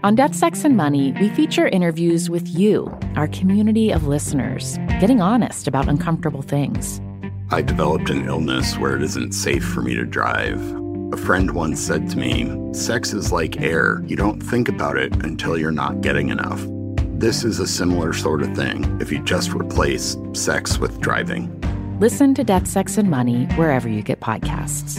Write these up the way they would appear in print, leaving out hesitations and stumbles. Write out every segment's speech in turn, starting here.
On Death, Sex, and Money, we feature interviews with you, our community of listeners, getting honest about uncomfortable things. I developed an illness where it isn't safe for me to drive. A friend once said to me, sex is like air. You don't think about it until you're not getting enough. This is a similar sort of thing if you just replace sex with driving. Listen to Death, Sex, and Money wherever you get podcasts.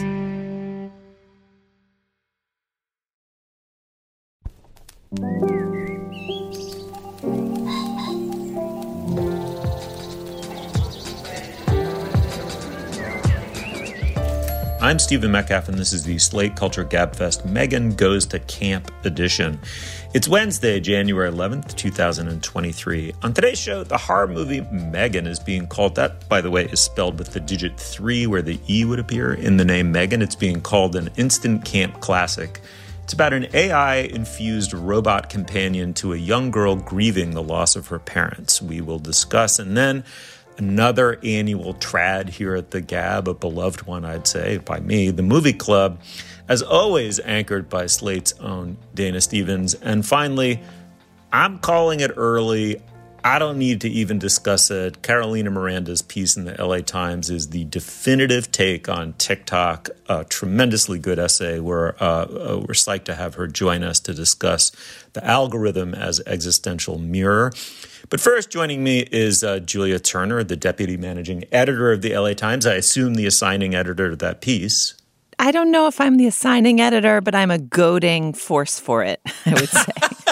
I'm Stephen Metcalf, and this is the Slate Culture Gabfest Megan Goes to Camp edition. It's Wednesday, January 11th, 2023. On today's show, the horror movie Megan is being called, that, by the way, is spelled with the digit 3 where the E would appear in the name Megan. It's being called an instant camp classic. It's about an AI-infused robot companion to a young girl grieving the loss of her parents. We will discuss, and then another annual trad here at the Gab, a beloved one, I'd say, by me, the Movie Club, as always anchored by Slate's own Dana Stevens. And finally, I'm calling it early. I don't need to even discuss it. Carolina Miranda's piece in the LA Times is the definitive take on TikTok, a tremendously good essay. We're psyched to have her join us to discuss the algorithm as existential mirror. But first, joining me is Julia Turner, the deputy managing editor of the LA Times. I assume the assigning editor of that piece. I don't know if I'm the assigning editor, but I'm a goading force for it, I would say.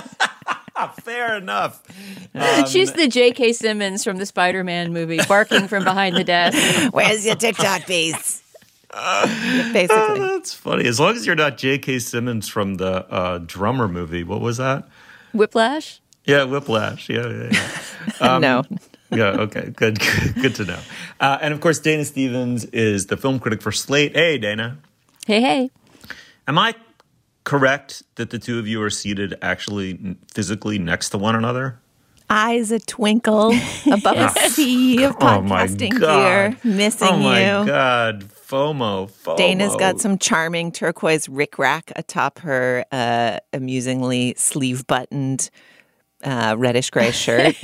Fair enough. She's the J.K. Simmons from the Spider-Man movie, barking from behind the desk. Where's your TikTok piece? Basically. That's funny. As long as you're not J.K. Simmons from the Drummer movie. What was that? Whiplash? Yeah, Whiplash. Yeah. No. Yeah, okay. Good to know. And, of course, Dana Stevens is the film critic for Slate. Hey, Dana. Hey. Am I correct that the two of you are seated actually physically next to one another? Eyes a twinkle above a sea of podcasting gear. Missing you. Oh, my God. FOMO. Dana's got some charming turquoise rickrack atop her amusingly sleeve-buttoned reddish-gray shirt.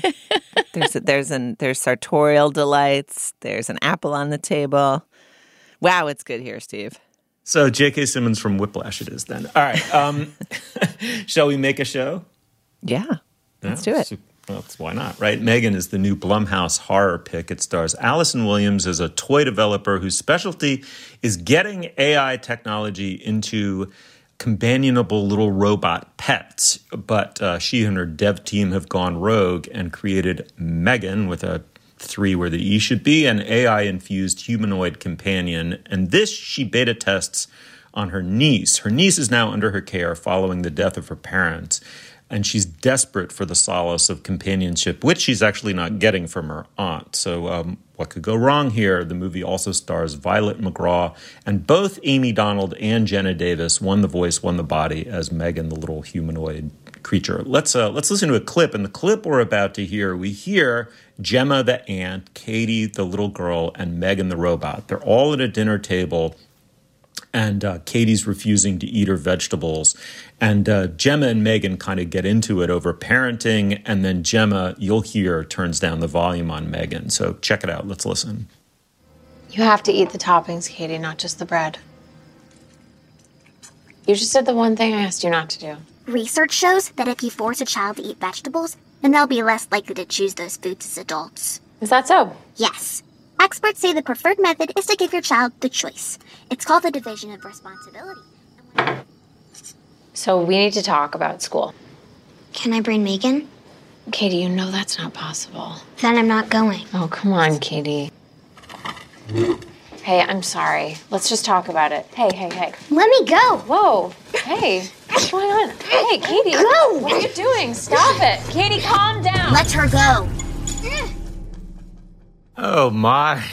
There's sartorial delights. There's an apple on the table. Wow, it's good here, Steve. So J.K. Simmons from Whiplash it is then. All right. Shall we make a show? Yeah. Let's do it. Well, why not, right? Megan is the new Blumhouse horror pick. It stars Allison Williams as a toy developer whose specialty is getting AI technology into companionable little robot pets. But she and her dev team have gone rogue and created Megan with a 3 where the E should be, an AI-infused humanoid companion. And this she beta tests on her niece. Her niece is now under her care following the death of her parents. And she's desperate for the solace of companionship, which she's actually not getting from her aunt. So what could go wrong here? The movie also stars Violet McGraw, and both Amy Donald and Jenna Davis, one the voice, one the body, as Megan, the little humanoid creature. Let's listen to a clip. And the clip we're about to hear, we hear Gemma the aunt, Katie the little girl, and Megan the robot. They're all at a dinner table, and Katie's refusing to eat her vegetables. And Gemma and Megan kind of get into it over parenting, and then Gemma, you'll hear, turns down the volume on Megan. So check it out. Let's listen. You have to eat the toppings, Katie, not just the bread. You just did the one thing I asked you not to do. Research shows that if you force a child to eat vegetables, then they'll be less likely to choose those foods as adults. Is that so? Yes. Experts say the preferred method is to give your child the choice. It's called the division of responsibility. So we need to talk about school. Can I bring Megan? Katie, you know that's not possible. Then I'm not going. Oh, come on, Katie. Hey, I'm sorry. Let's just talk about it. Hey. Let me go. Whoa. Hey, what's going on? Hey, Katie. Go. What are you doing? Stop it. Katie, calm down. Let her go. Oh, my.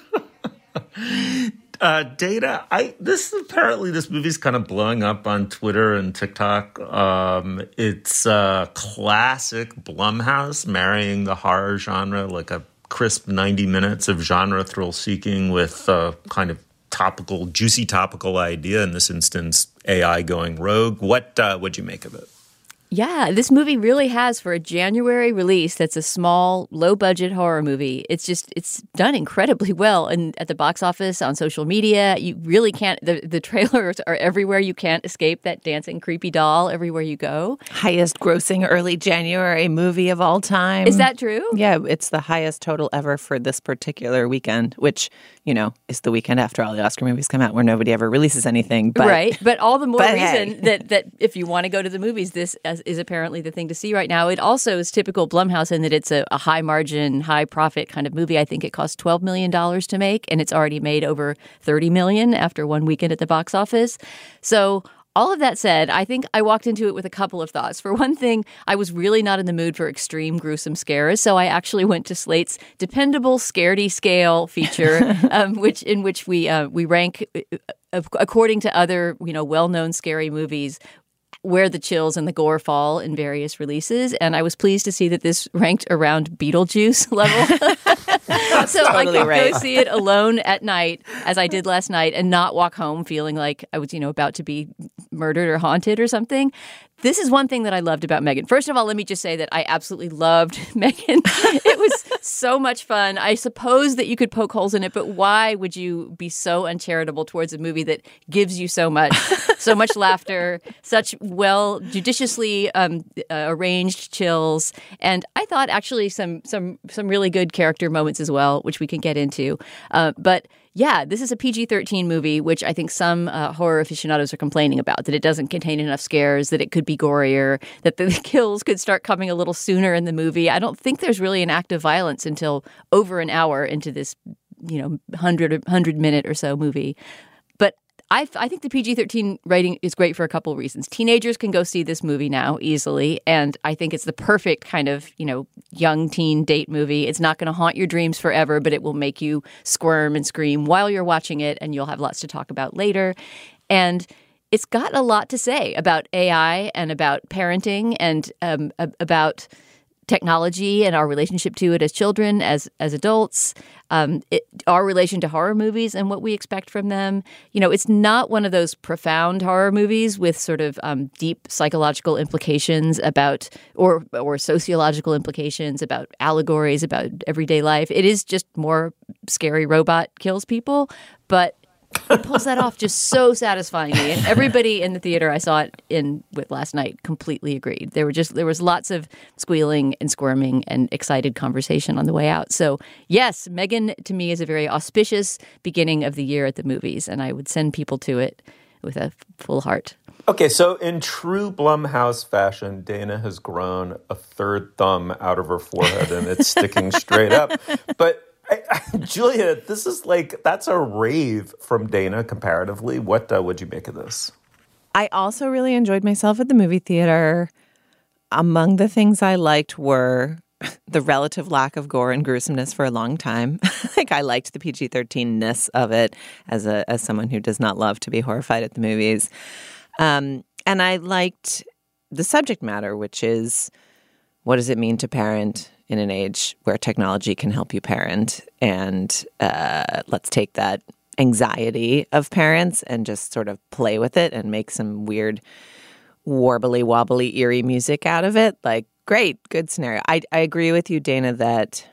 Data, this movie's kind of blowing up on Twitter and TikTok. It's classic Blumhouse marrying the horror genre, like a crisp 90 minutes of genre thrill seeking with kind of juicy topical idea. In this instance, AI going rogue. What'd you make of it? Yeah, this movie really has, for a January release that's a small, low-budget horror movie, it's done incredibly well. And at the box office, on social media, you really can't, the trailers are everywhere. You can't escape that dancing creepy doll everywhere you go. Highest grossing early January movie of all time. Is that true? Yeah, it's the highest total ever for this particular weekend, which, is the weekend after all the Oscar movies come out where nobody ever releases anything. But, right, but all the more reason hey. that if you want to go to the movies, this is apparently the thing to see right now. It also is typical Blumhouse in that it's a high margin, high profit kind of movie. I think it cost $12 million to make, and it's already made over $30 million after one weekend at the box office. So all of that said, I think I walked into it with a couple of thoughts. For one thing, I was really not in the mood for extreme gruesome scares, so I actually went to Slate's dependable Scaredy Scale feature, in which we rank according to other well-known scary movies where the chills and the gore fall in various releases. And I was pleased to see that this ranked around Beetlejuice level. So totally I could go see it alone at night, as I did last night, and not walk home feeling like I was, about to be murdered or haunted or something. This is one thing that I loved about Megan. First of all, let me just say that I absolutely loved Megan. It was so much fun. I suppose that you could poke holes in it, but why would you be so uncharitable towards a movie that gives you so much laughter, such judiciously arranged chills, and I thought actually some really good character moments as well, which we can get into. But yeah, this is a PG-13 movie, which I think some horror aficionados are complaining about, that it doesn't contain enough scares, that it could be gorier, that the kills could start coming a little sooner in the movie. I don't think there's really an act of violence until over an hour into this, 100-minute or so movie. But I think the PG-13 rating is great for a couple of reasons. Teenagers can go see this movie now easily, and I think it's the perfect kind of, young teen date movie. It's not going to haunt your dreams forever, but it will make you squirm and scream while you're watching it, and you'll have lots to talk about later. And it's got a lot to say about AI and about parenting and about technology and our relationship to it as children, as adults, our relation to horror movies and what we expect from them. It's not one of those profound horror movies with sort of deep psychological implications about or sociological implications about allegories about everyday life. It is just more scary robot kills people, but it pulls that off just so satisfyingly. And everybody in the theater I saw it in with last night completely agreed. There was lots of squealing and squirming and excited conversation on the way out. So yes, Megan to me is a very auspicious beginning of the year at the movies, and I would send people to it with a full heart. Okay, so in true Blumhouse fashion, Dana has grown a third thumb out of her forehead and it's sticking straight up. But Julia, this is that's a rave from Dana comparatively. What would you make of this? I also really enjoyed myself at the movie theater. Among the things I liked were the relative lack of gore and gruesomeness for a long time. I liked the PG-13-ness of it as someone who does not love to be horrified at the movies. And I liked the subject matter, which is, what does it mean to parent in an age where technology can help you parent? And let's take that anxiety of parents and just sort of play with it and make some weird warbly, wobbly, eerie music out of it. Great, good scenario. I agree with you, Dana, that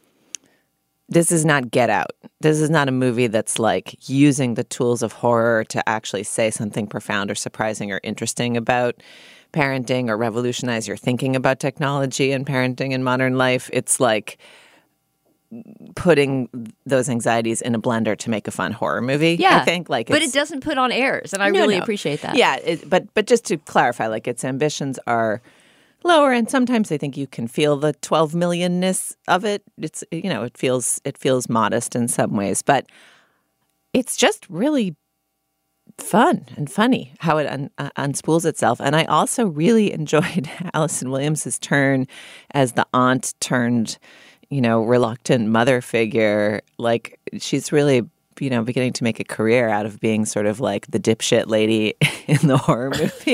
this is not Get Out. This is not a movie that's using the tools of horror to actually say something profound or surprising or interesting about parenting or revolutionize your thinking about technology and parenting in modern life. It's putting those anxieties in a blender to make a fun horror movie. Yeah, I think but it doesn't put on airs, and I really appreciate that. Yeah, but just to clarify, its ambitions are lower, and sometimes I think you can feel the 12 million-ness of it. It's it feels modest in some ways, but it's just really fun and funny how it unspools itself. And I also really enjoyed Allison Williams' turn as the aunt turned, reluctant mother figure. She's really, beginning to make a career out of being sort of the dipshit lady in the horror movie.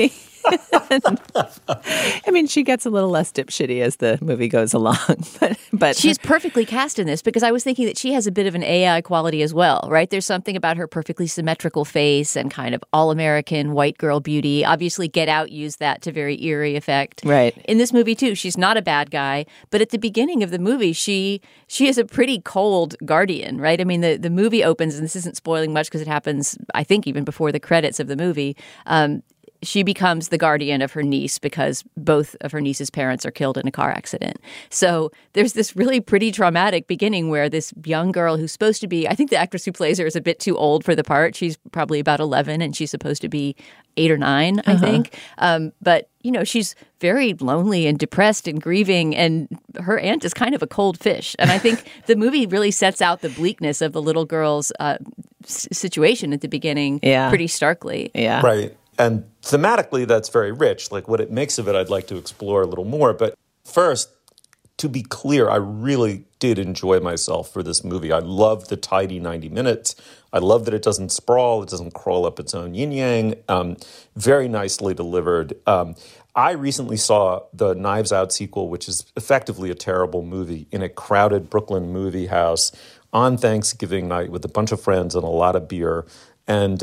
I mean, she gets a little less dipshitty as the movie goes along, but she's perfectly cast in this because I was thinking that she has a bit of an AI quality as well, right? There's something about her perfectly symmetrical face and kind of all-American white girl beauty. Obviously, Get Out used that to very eerie effect. Right. In this movie, too, she's not a bad guy, but at the beginning of the movie, she is a pretty cold guardian, right? I mean, the movie opens, and this isn't spoiling much because it happens, I think, even before the credits of the movie. She becomes the guardian of her niece because both of her niece's parents are killed in a car accident. So there's this really pretty traumatic beginning where this young girl who's supposed to be, I think the actress who plays her is a bit too old for the part. She's probably about 11 and she's supposed to be 8 or 9, I think. But, you know, she's very lonely and depressed and grieving, and her aunt is kind of a cold fish. And I think the movie really sets out the bleakness of the little girl's situation at the beginning pretty starkly. Yeah. Right. And thematically, that's very rich. Like, what it makes of it, I'd like to explore a little more. But first, to be clear, I really did enjoy myself for this movie. I love the tidy 90 minutes. I love that it doesn't sprawl. It doesn't crawl up its own yin-yang. Very nicely delivered. I recently saw the Knives Out sequel, which is effectively a terrible movie, in a crowded Brooklyn movie house on Thanksgiving night with a bunch of friends and a lot of beer. And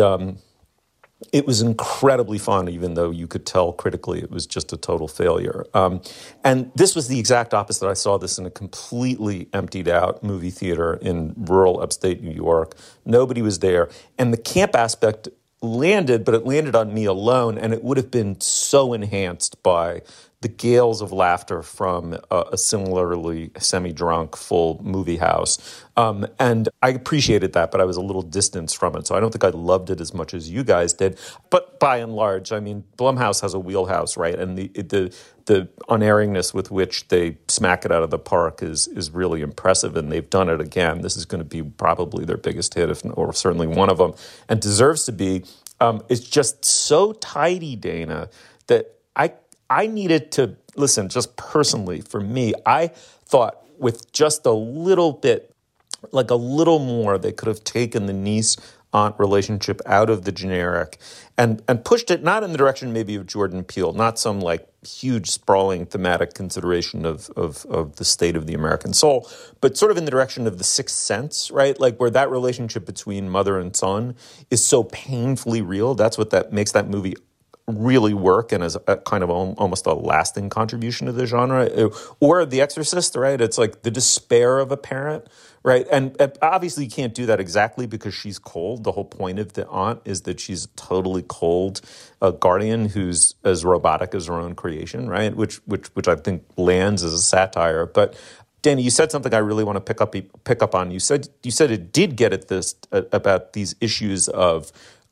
it was incredibly fun, even though you could tell critically it was just a total failure. And this was the exact opposite. I saw this in a completely emptied out movie theater in rural upstate New York. Nobody was there. And the camp aspect landed, but it landed on me alone, and it would have been so enhanced by the gales of laughter from a similarly semi-drunk full movie house. And I appreciated that, but I was a little distanced from it. So I don't think I loved it as much as you guys did. But by and large, I mean, Blumhouse has a wheelhouse, right? And the unerringness with which they smack it out of the park is really impressive, and they've done it again. This is going to be probably their biggest hit, or certainly one of them, and deserves to be. It's just so tidy, Dana, that I needed to, listen, just personally, for me, I thought with just a little bit, like a little more, they could have taken the niece-aunt relationship out of the generic and pushed it not in the direction maybe of Jordan Peele, not some like huge sprawling thematic consideration of the state of the American soul, but sort of in the direction of The Sixth Sense, right? Like where that relationship between mother and son is so painfully real. That's what that makes that movie really work and as a kind of almost a lasting contribution to the genre. Or The Exorcist, right? It's like the despair of a parent, right? And obviously you can't do that exactly because she's cold. The whole point of the aunt is that she's a totally cold guardian who's as robotic as her own creation, right? Which I think lands as a satire. But Danny, you said something I really want to pick up on. You said it did get at this about these issues of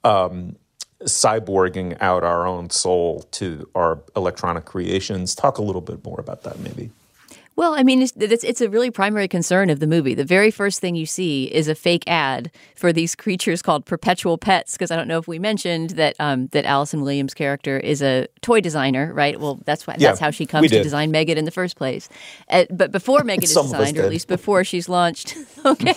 cyborging out our own soul to our electronic creations. Talk a little bit more about that, maybe. Well, I mean, it's a really primary concern of the movie. The very first thing you see is a fake ad for these creatures called perpetual pets, because I don't know if we mentioned that that Allison Williams' character is a toy designer, right? Well, that's how she comes to design Megan in the first place. But before Megan is designed, or at least before she's launched, okay,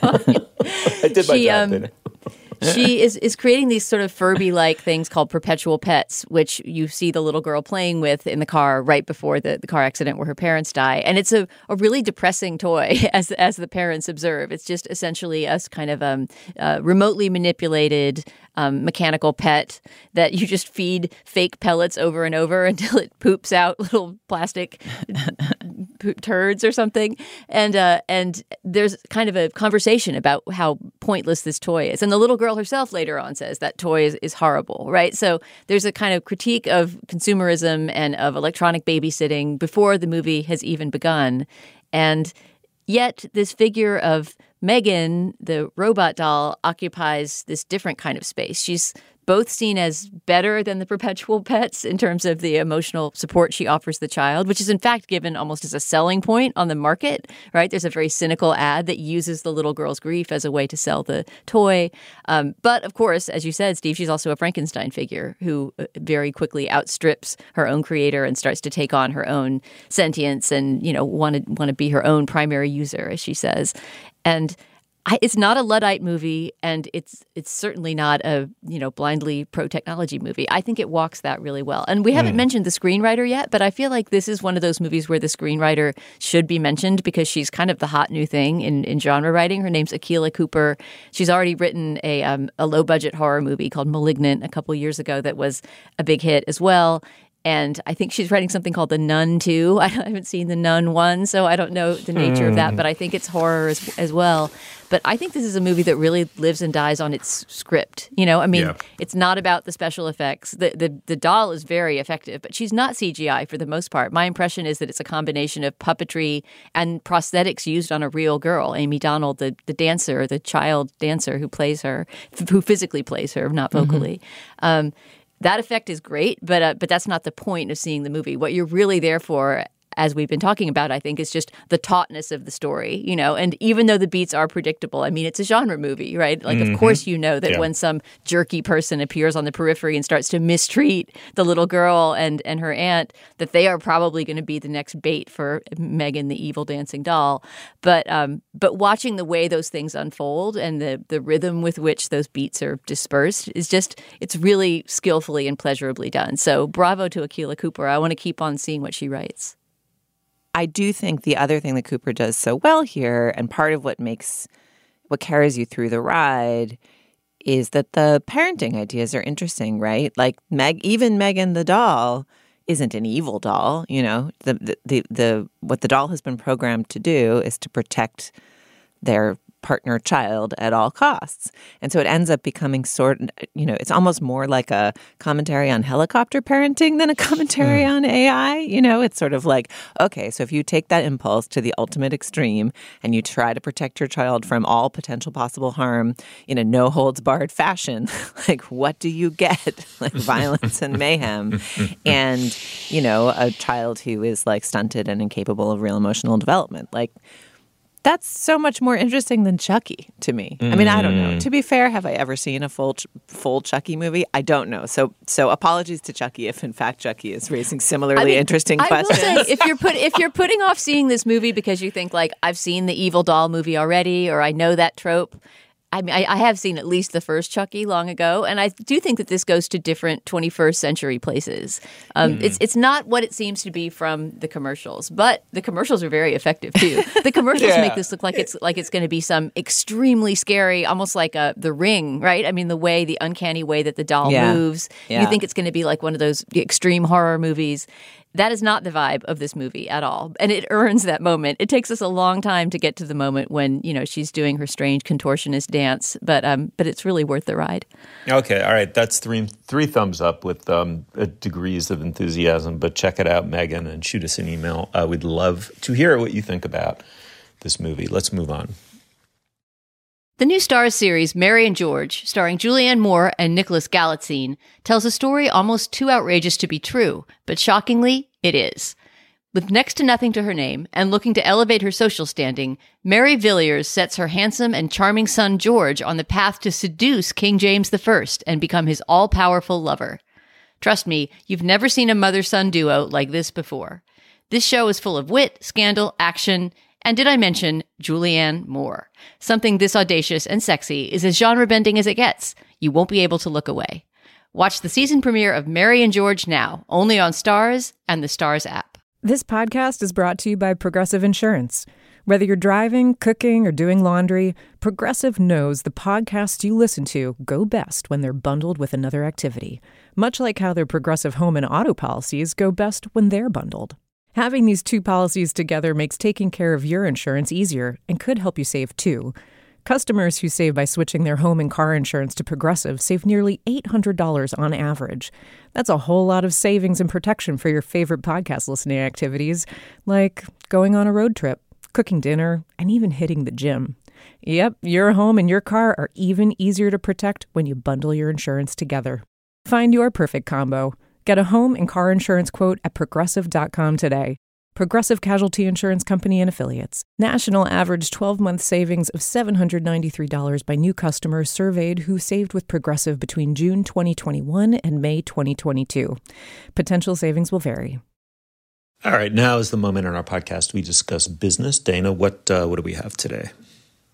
I did my job. She is creating these sort of Furby-like things called perpetual pets, which you see the little girl playing with in the car right before the car accident where her parents die. And it's a really depressing toy, as the parents observe. It's just essentially a kind of remotely manipulated mechanical pet that you just feed fake pellets over and over until it poops out little plastic poop turds or something. And there's kind of a conversation about how pointless this toy is. And the little girl herself later on says that toy is horrible, right? So there's a kind of critique of consumerism and of electronic babysitting before the movie has even begun. And yet this figure of Megan, the robot doll, occupies this different kind of space. She's both seen as better than the perpetual pets in terms of the emotional support she offers the child, which is in fact given almost as a selling point on the market, right? There's a very cynical ad that uses the little girl's grief as a way to sell the toy. But of course, as you said, Steve, she's also a Frankenstein figure who very quickly outstrips her own creator and starts to take on her own sentience and, you know, want to be her own primary user, as she says. And It's not a Luddite movie, and it's certainly not a blindly pro-technology movie. I think it walks that really well. And we haven't mentioned the screenwriter yet, but I feel like this is one of those movies where the screenwriter should be mentioned because she's kind of the hot new thing in genre writing. Her name's Akilah Cooper. She's already written a low-budget horror movie called *Malignant* a couple years ago that was a big hit as well. And I think she's writing something called The Nun 2. I haven't seen The Nun 1, so I don't know the nature of that, but I think it's horror as well. But I think this is a movie that really lives and dies on its script. It's not about the special effects. The doll is very effective, but she's not CGI for the most part. My impression is that it's a combination of puppetry and prosthetics used on a real girl, Amy Donald, the dancer, the child dancer who plays her, who physically plays her, not vocally. That effect is great, but that's not the point of seeing the movie. What you're really there for, as we've been talking about, I think, is just the tautness of the story, And even though the beats are predictable, I mean, it's a genre movie, right? Like, of course, that when some jerky person appears on the periphery and starts to mistreat the little girl and her aunt, that they are probably going to be the next bait for Megan, the evil dancing doll. But watching the way those things unfold and the rhythm with which those beats are dispersed is it's really skillfully and pleasurably done. So bravo to Akilah Cooper. I want to keep on seeing what she writes. I do think the other thing that Cooper does so well here, and part of what carries you through the ride, is that the parenting ideas are interesting, right? Like even Megan the doll isn't an evil doll. What the doll has been programmed to do is to protect their partner child at all costs. And so it ends up becoming it's almost more like a commentary on helicopter parenting than a commentary on AI. It's sort of like, okay, so if you take that impulse to the ultimate extreme and you try to protect your child from all potential possible harm in a no holds barred fashion, like what do you get? Like violence and mayhem and, a child who is like stunted and incapable of real emotional development. Like, that's so much more interesting than Chucky to me. I mean, I don't know. To be fair, have I ever seen a full Chucky movie? I don't know. So apologies to Chucky if in fact Chucky is raising similarly interesting questions. I will say, if you're putting off seeing this movie because you think like I've seen the evil doll movie already or I know that trope. I mean, I have seen at least the first Chucky long ago, and I do think that this goes to different 21st century places. It's not what it seems to be from the commercials, but the commercials are very effective too. The commercials make this look like it's going to be some extremely scary, almost like The Ring, right? I mean, the uncanny way that the doll moves. You think it's going to be like one of those extreme horror movies. That is not the vibe of this movie at all. And it earns that moment. It takes us a long time to get to the moment when, she's doing her strange contortionist dance, but it's really worth the ride. Okay, all right. That's three thumbs up with degrees of enthusiasm, but check it out, Megan, and shoot us an email. We'd love to hear what you think about this movie. Let's move on. The new Starz series, Mary and George, starring Julianne Moore and Nicholas Galitzine, tells a story almost too outrageous to be true, but shockingly, it is. With next to nothing to her name and looking to elevate her social standing, Mary Villiers sets her handsome and charming son George on the path to seduce King James I and become his all-powerful lover. Trust me, you've never seen a mother-son duo like this before. This show is full of wit, scandal, action, and did I mention Julianne Moore? Something this audacious and sexy is as genre-bending as it gets. You won't be able to look away. Watch the season premiere of Mary and George now, only on Starz and the Starz app. This podcast is brought to you by Progressive Insurance. Whether you're driving, cooking, or doing laundry, Progressive knows the podcasts you listen to go best when they're bundled with another activity, much like how their Progressive home and auto policies go best when they're bundled. Having these two policies together makes taking care of your insurance easier and could help you save too. Customers who save by switching their home and car insurance to Progressive save nearly $800 on average. That's a whole lot of savings and protection for your favorite podcast listening activities, like going on a road trip, cooking dinner, and even hitting the gym. Yep, your home and your car are even easier to protect when you bundle your insurance together. Find your perfect combo. Get a home and car insurance quote at Progressive.com today. Progressive Casualty Insurance Company and Affiliates. National average 12-month savings of $793 by new customers surveyed who saved with Progressive between June 2021 and May 2022. Potential savings will vary. All right, now is the moment in our podcast we discuss business. Dana, what do we have today?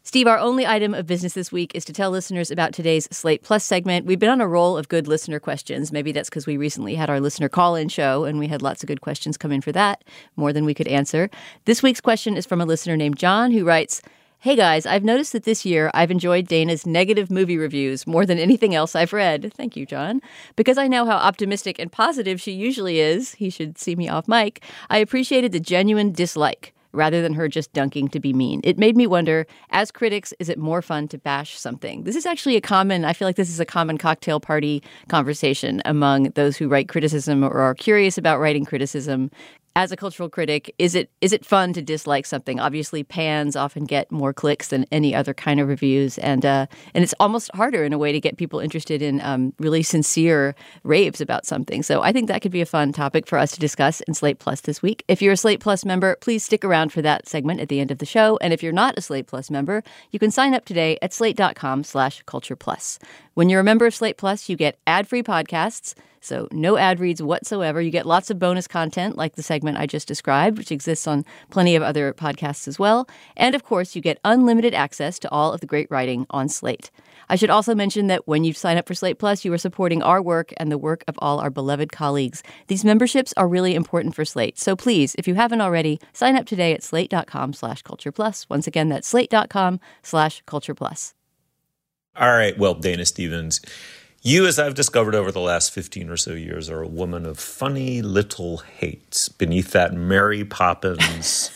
Steve, our only item of business this week is to tell listeners about today's Slate Plus segment. We've been on a roll of good listener questions. Maybe that's because we recently had our listener call-in show, and we had lots of good questions come in for that, more than we could answer. This week's question is from a listener named John, who writes, "Hey guys, I've noticed that this year I've enjoyed Dana's negative movie reviews more than anything else I've read." Thank you, John. "Because I know how optimistic and positive she usually is," he should see me off mic, "I appreciated the genuine dislike rather than her just dunking to be mean. It made me wonder, as critics, is it more fun to bash something?" This is actually I feel like this is a common cocktail party conversation among those who write criticism or are curious about writing criticism. As a cultural critic, is it fun to dislike something? Obviously, pans often get more clicks than any other kind of reviews, and it's almost harder in a way to get people interested in really sincere raves about something. So I think that could be a fun topic for us to discuss in Slate Plus this week. If you're a Slate Plus member, please stick around for that segment at the end of the show. And if you're not a Slate Plus member, you can sign up today at slate.com/cultureplus. When you're a member of Slate Plus, you get ad-free podcasts, so no ad reads whatsoever. You get lots of bonus content like the segment I just described, which exists on plenty of other podcasts as well. And of course, you get unlimited access to all of the great writing on Slate. I should also mention that when you sign up for Slate Plus, you are supporting our work and the work of all our beloved colleagues. These memberships are really important for Slate. So please, if you haven't already, sign up today at slate.com/cultureplus. Once again, that's slate.com/cultureplus. All right. Well, Dana Stevens, you, as I've discovered over the last 15 or so years, are a woman of funny little hates beneath that Mary Poppins,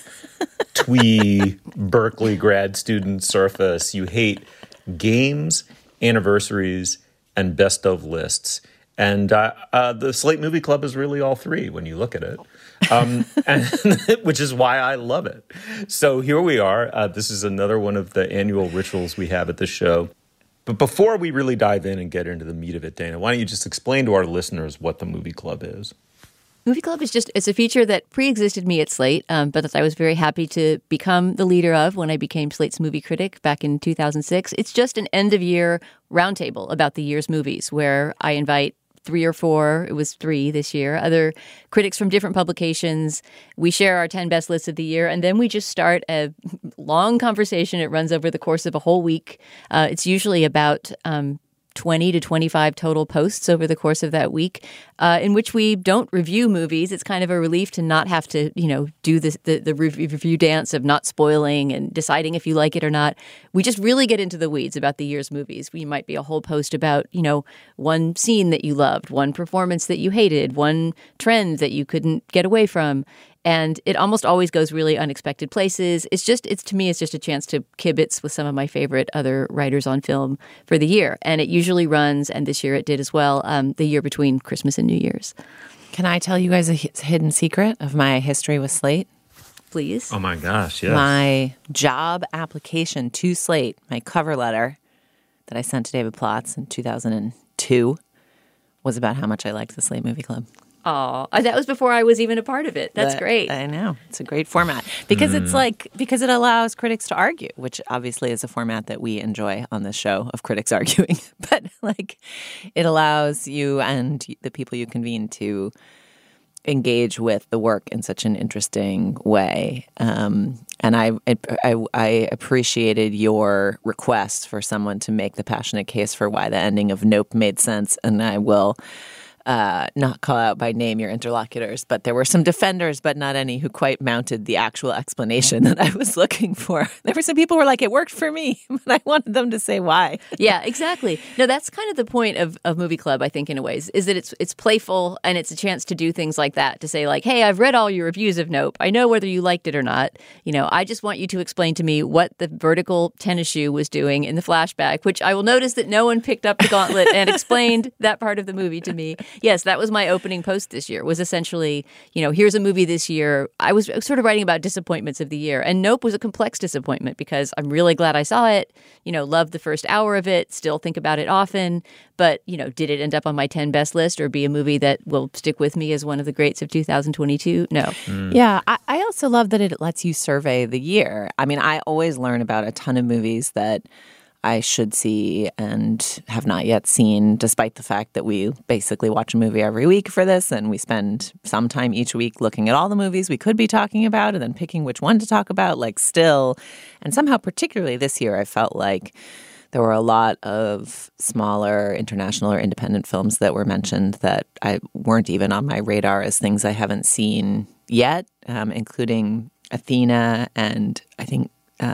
twee, Berkeley grad student surface. You hate games, anniversaries, and best of lists. And the Slate Movie Club is really all three when you look at it, and, which is why I love it. So here we are. This is another one of the annual rituals we have at the show. But before we really dive in and get into the meat of it, Dana, why don't you just explain to our listeners what the Movie Club is? Movie Club is it's a feature that pre-existed me at Slate, but that I was very happy to become the leader of when I became Slate's movie critic back in 2006. It's just an end-of-year roundtable about the year's movies where I invite 3 or 4, it was 3 this year, other critics from different publications. We share our 10 best lists of the year, and then we just start a long conversation. It runs over the course of a whole week. It's usually about 20 to 25 total posts over the course of that week, in which we don't review movies. It's kind of a relief to not have to, do the review dance of not spoiling and deciding if you like it or not. We just really get into the weeds about the year's movies. We might be a whole post about, one scene that you loved, one performance that you hated, one trend that you couldn't get away from. And it almost always goes really unexpected places. To me, it's just a chance to kibitz with some of my favorite other writers on film for the year. And it usually runs, and this year it did as well, the year between Christmas and New Year's. Can I tell you guys a hidden secret of my history with Slate? Please. Oh my gosh, yes. My job application to Slate, my cover letter that I sent to David Plotz in 2002 was about how much I liked the Slate Movie Club. Oh, that was before I was even a part of it. That's great. I know. It's a great format because because it allows critics to argue, which obviously is a format that we enjoy on this show of critics arguing. But it allows you and the people you convene to engage with the work in such an interesting way. And I appreciated your request for someone to make the passionate case for why the ending of Nope made sense. And I will not call out by name your interlocutors, but there were some defenders, but not any, who quite mounted the actual explanation that I was looking for. There were some people who were like, it worked for me, but I wanted them to say why. Yeah, exactly. No, that's kind of the point of Movie Club, I think, in a way, is that it's playful and it's a chance to do things like that, to say hey, I've read all your reviews of Nope. I know whether you liked it or not. I just want you to explain to me what the vertical tennis shoe was doing in the flashback, which I will notice that no one picked up the gauntlet and explained that part of the movie to me. Yes, that was my opening post this year, was essentially, here's a movie this year. I was sort of writing about disappointments of the year. And Nope was a complex disappointment because I'm really glad I saw it, loved the first hour of it, still think about it often. But, did it end up on my 10 best list or be a movie that will stick with me as one of the greats of 2022? No. Yeah, I also love that it lets you survey the year. I mean, I always learn about a ton of movies that I should see and have not yet seen, despite the fact that we basically watch a movie every week for this, and we spend some time each week looking at all the movies we could be talking about and then picking which one to talk about, like still. And somehow, particularly this year, I felt like there were a lot of smaller international or independent films that were mentioned that I weren't even on my radar as things I haven't seen yet, including Athena and I think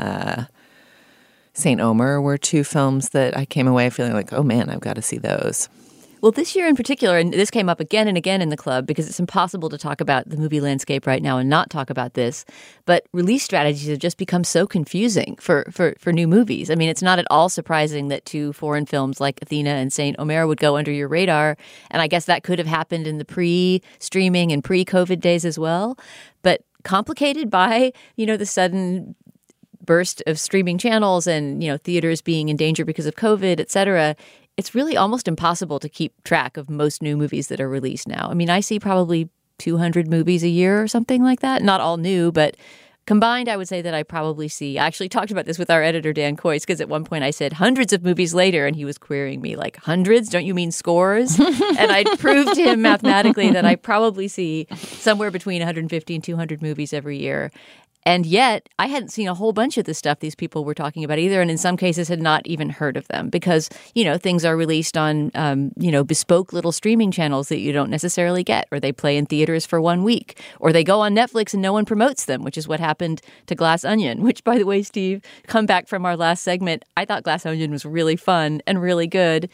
St. Omer were two films that I came away feeling like, oh man, I've got to see those. Well, this year in particular, and this came up again and again in the club because it's impossible to talk about the movie landscape right now and not talk about this, but release strategies have just become so confusing for new movies. I mean, it's not at all surprising that two foreign films like Athena and St. Omer would go under your radar, and I guess that could have happened in the pre-streaming and pre-COVID days as well, but complicated by, the sudden burst of streaming channels and, theaters being in danger because of COVID, et cetera, it's really almost impossible to keep track of most new movies that are released now. I mean, I see probably 200 movies a year or something like that. Not all new, but combined, I would say that I probably see. I actually talked about this with our editor, Dan Coyce, because at one point I said hundreds of movies later, and he was querying me like, hundreds? Don't you mean scores? And I proved to him mathematically that I probably see somewhere between 150 and 200 movies every year. And yet, I hadn't seen a whole bunch of the stuff these people were talking about either, and in some cases had not even heard of them because, things are released on, bespoke little streaming channels that you don't necessarily get, or they play in theaters for 1 week, or they go on Netflix and no one promotes them, which is what happened to Glass Onion, which, by the way, Steve, come back from our last segment, I thought Glass Onion was really fun and really good.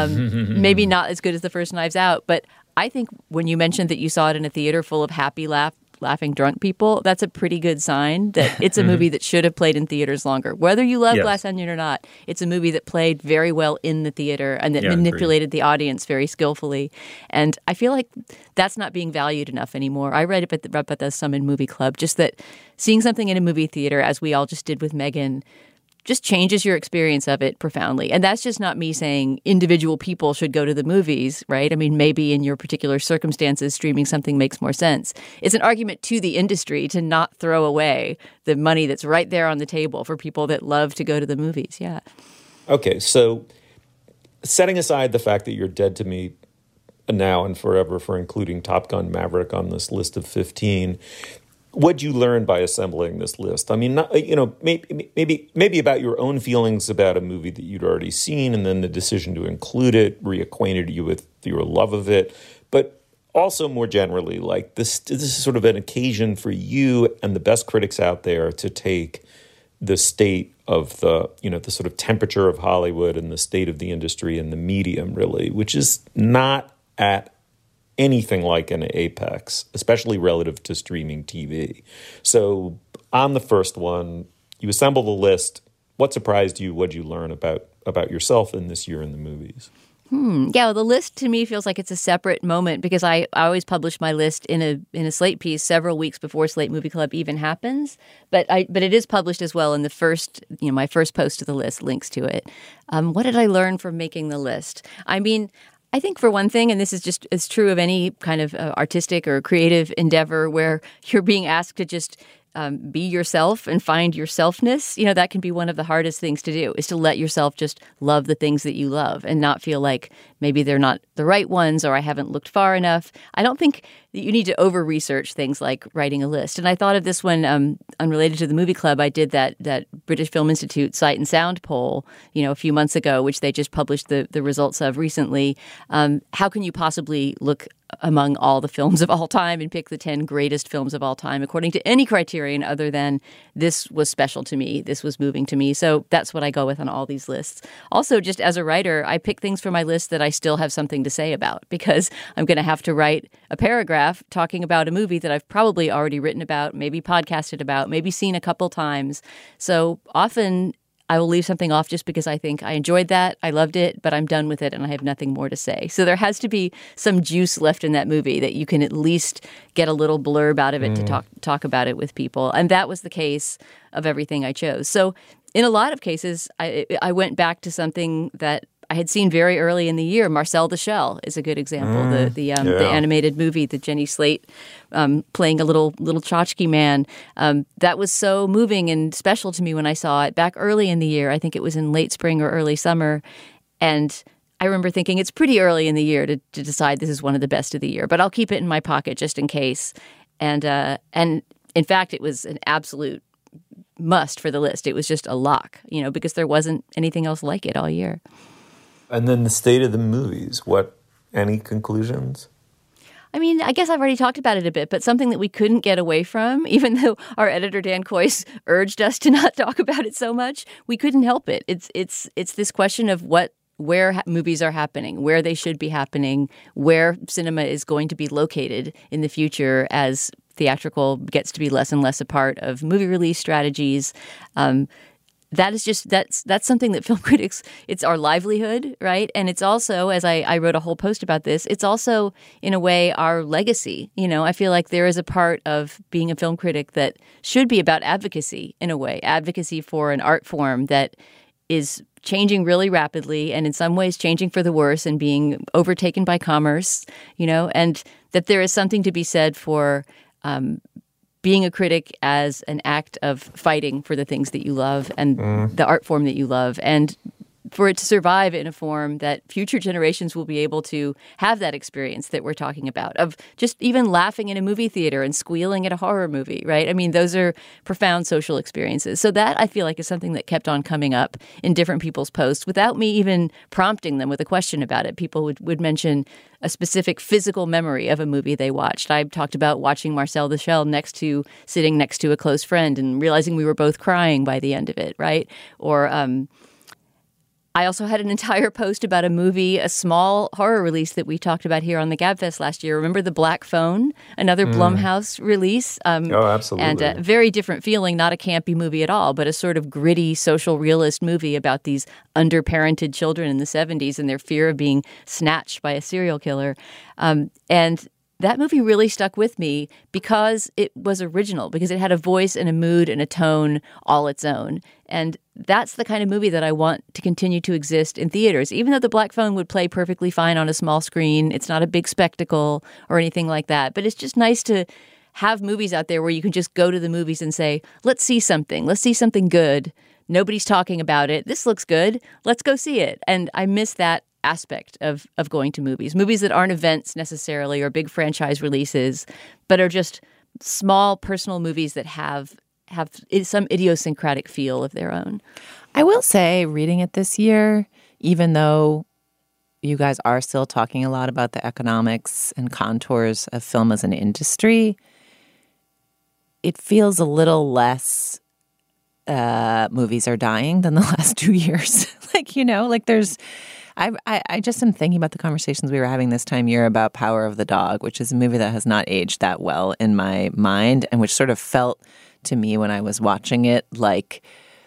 Maybe not as good as the first Knives Out, but I think when you mentioned that you saw it in a theater full of happy laughing drunk people, that's a pretty good sign that it's a movie that should have played in theaters longer. Whether you love Glass Onion or not, it's a movie that played very well in the theater and that manipulated the audience very skillfully. And I feel like that's not being valued enough anymore. I read about the Summon Movie Club, just that seeing something in a movie theater, as we all just did with Megan, just changes your experience of it profoundly. And that's just not me saying individual people should go to the movies, right? I mean, maybe in your particular circumstances, streaming something makes more sense. It's an argument to the industry to not throw away the money that's right there on the table for people that love to go to the movies. Yeah. Okay, so setting aside the fact that you're dead to me now and forever for including Top Gun Maverick on this list of 15, what'd you learn by assembling this list? I mean, maybe about your own feelings about a movie that you'd already seen, and then the decision to include it reacquainted you with your love of it. But also more generally, like this is sort of an occasion for you and the best critics out there to take the state of the sort of temperature of Hollywood and the state of the industry and the medium, really, which is not at anything like an apex, especially relative to streaming TV. So on the first one, you assemble the list. What surprised you? What did you learn about yourself in this year in the movies? Yeah, well, the list to me feels like it's a separate moment because I always publish my list in a Slate piece several weeks before Slate Movie Club even happens. But it is published as well in the first, my first post to the list links to it. What did I learn from making the list? I mean, I think for one thing, and this is just as true of any kind of artistic or creative endeavor where you're being asked to just be yourself and find your selfness, that can be one of the hardest things to do, is to let yourself just love the things that you love and not feel like maybe they're not the right ones or I haven't looked far enough. I don't think that you need to over-research things like writing a list. And I thought of this when, unrelated to the movie club, I did that British Film Institute Sight and Sound poll, a few months ago, which they just published the results of recently. How can you possibly look among all the films of all time and pick the 10 greatest films of all time according to any criterion other than this was special to me, this was moving to me. So that's what I go with on all these lists. Also, just as a writer, I pick things for my list that I still have something to say about because I'm going to have to write a paragraph talking about a movie that I've probably already written about, maybe podcasted about, maybe seen a couple times. So often I will leave something off just because I think I enjoyed that, I loved it, but I'm done with it and I have nothing more to say. So there has to be some juice left in that movie that you can at least get a little blurb out of it to talk about it with people. And that was the case of everything I chose. So in a lot of cases, I went back to something that I had seen very early in the year. Marcel the Shell is a good example. The animated movie, the Jenny Slate playing a little tchotchke man. That was so moving and special to me when I saw it back early in the year. I think it was in late spring or early summer. And I remember thinking it's pretty early in the year to decide this is one of the best of the year, but I'll keep it in my pocket just in case. And in fact, it was an absolute must for the list. It was just a lock, because there wasn't anything else like it all year. And then the state of the movies. Any conclusions? I mean, I guess I've already talked about it a bit, but something that we couldn't get away from, even though our editor Dan Kois urged us to not talk about it so much, we couldn't help it. It's this question of where movies are happening, where they should be happening, where cinema is going to be located in the future as theatrical gets to be less and less a part of movie release strategies. That's something that film critics, it's our livelihood, right? And it's also, as I wrote a whole post about this, it's also in a way our legacy. I feel like there is a part of being a film critic that should be about advocacy in a way, advocacy for an art form that is changing really rapidly and in some ways changing for the worse and being overtaken by commerce, and that there is something to be said for being a critic as an act of fighting for the things that you love and the art form that you love, and for it to survive in a form that future generations will be able to have that experience that we're talking about, of just even laughing in a movie theater and squealing at a horror movie, right? I mean, those are profound social experiences. So that, I feel like, is something that kept on coming up in different people's posts without me even prompting them with a question about it. People would mention a specific physical memory of a movie they watched. I talked about watching Marcel the Shell sitting next to a close friend and realizing we were both crying by the end of it, right? Or I also had an entire post about a movie, a small horror release that we talked about here on the GabFest last year. Remember The Black Phone, another Blumhouse release? Absolutely. And a very different feeling, not a campy movie at all, but a sort of gritty social realist movie about these underparented children in the 70s and their fear of being snatched by a serial killer. And that movie really stuck with me because it was original, because it had a voice and a mood and a tone all its own. And that's the kind of movie that I want to continue to exist in theaters. Even though The Black Phone would play perfectly fine on a small screen, it's not a big spectacle or anything like that. But it's just nice to have movies out there where you can just go to the movies and say, let's see something. Let's see something good. Nobody's talking about it. This looks good. Let's go see it. And I miss that aspect of going to movies that aren't events necessarily or big franchise releases, but are just small personal movies that have some idiosyncratic feel of their own. I will say, reading it this year, even though you guys are still talking a lot about the economics and contours of film as an industry, it feels a little less movies are dying than the last 2 years. There's I just am thinking about the conversations we were having this time year about Power of the Dog, which is a movie that has not aged that well in my mind, and which sort of felt to me when I was watching it like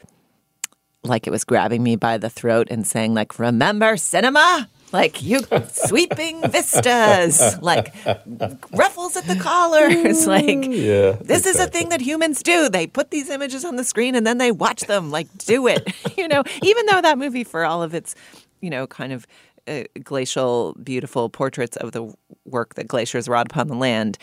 it was grabbing me by the throat and saying, like, remember cinema? Like, you sweeping vistas, like ruffles at the collars, like this is a thing that humans do. They put these images on the screen and then they watch them, like, do it. Even though that movie, for all of its kind of glacial, beautiful portraits of the work that glaciers wrought upon the land.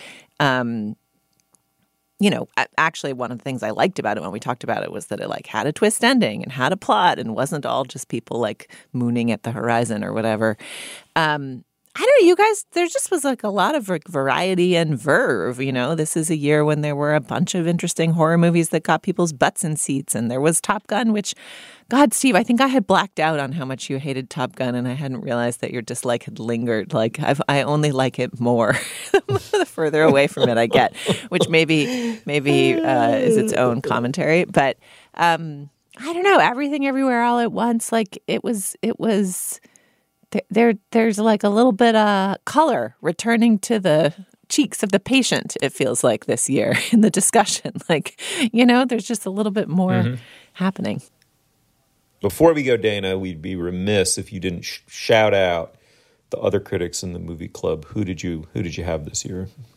Actually, one of the things I liked about it when we talked about it was that it had a twist ending and had a plot and wasn't all just people mooning at the horizon or whatever. I don't know, you guys, there just was a lot of variety and verve. This is a year when there were a bunch of interesting horror movies that got people's butts in seats. And there was Top Gun, which, God, Steve, I think I had blacked out on how much you hated Top Gun, and I hadn't realized that your dislike had lingered. I only like it more the further away from it I get, which maybe is its own commentary. But I don't know, Everything Everywhere All at Once, it was. There's a little bit of color returning to the cheeks of the patient, it feels like, this year in the discussion. There's just a little bit more happening. Before we go, Dana, we'd be remiss if you didn't shout out the other critics in the movie club. Who did you have this year?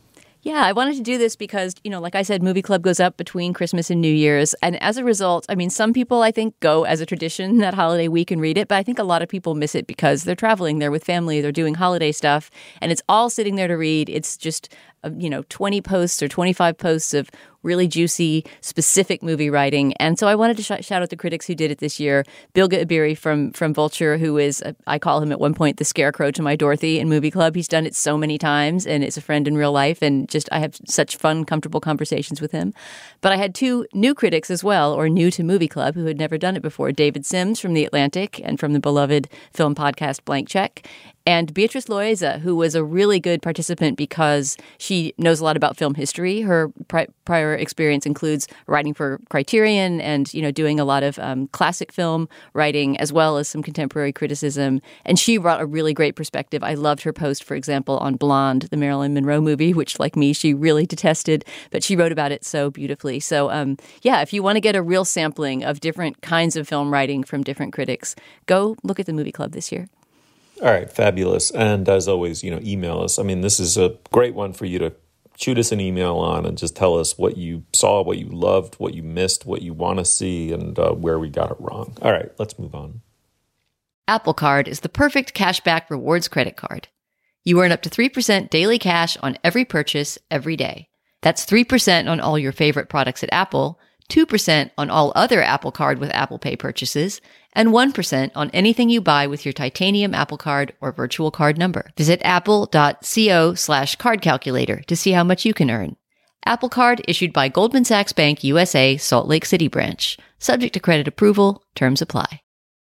Yeah, I wanted to do this because, like I said, Movie Club goes up between Christmas and New Year's. And as a result, some people, I think, go as a tradition that holiday week and read it. But I think a lot of people miss it because they're traveling, they're with family, they're doing holiday stuff. And it's all sitting there to read. It's just, 20 posts or 25 posts of really juicy, specific movie writing. And so I wanted to shout out the critics who did it this year. Bilge Ebiri from Vulture, who is, I call him at one point the scarecrow to my Dorothy in Movie Club. He's done it so many times and is a friend in real life. And I have such fun, comfortable conversations with him. But I had two new critics as well, or new to Movie Club, who had never done it before. David Sims from The Atlantic and from the beloved film podcast Blank Check. And Beatrice Loaiza, who was a really good participant because she knows a lot about film history. Her prior experience includes writing for Criterion and, doing a lot of classic film writing as well as some contemporary criticism. And she brought a really great perspective. I loved her post, for example, on Blonde, the Marilyn Monroe movie, which, like me, she really detested, but she wrote about it so beautifully. So, if you want to get a real sampling of different kinds of film writing from different critics, go look at the Movie Club this year. All right, fabulous. And as always, email us. This is a great one for you to shoot us an email on and just tell us what you saw, what you loved, what you missed, what you want to see, and where we got it wrong. All right, let's move on. Apple Card is the perfect cashback rewards credit card. You earn up to 3% daily cash on every purchase every day. That's 3% on all your favorite products at Apple, 2% on all other Apple Card with Apple Pay purchases, and 1% on anything you buy with your titanium Apple Card or virtual card number. Visit apple.co/card calculator to see how much you can earn. Apple Card issued by Goldman Sachs Bank USA, Salt Lake City branch. Subject to credit approval. Terms apply.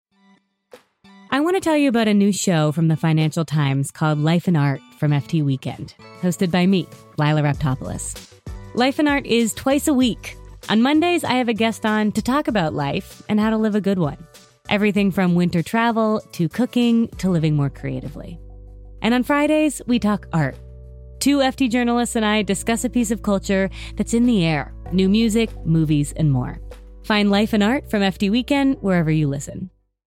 I want to tell you about a new show from the Financial Times called Life and Art from FT Weekend, hosted by me, Lila Raptopoulos. Life and Art is twice a week. On Mondays, I have a guest on to talk about life and how to live a good one. Everything from winter travel to cooking to living more creatively. And on Fridays, we talk art. Two FT journalists and I discuss a piece of culture that's in the air. New music, movies, and more. Find Life and Art from FT Weekend wherever you listen.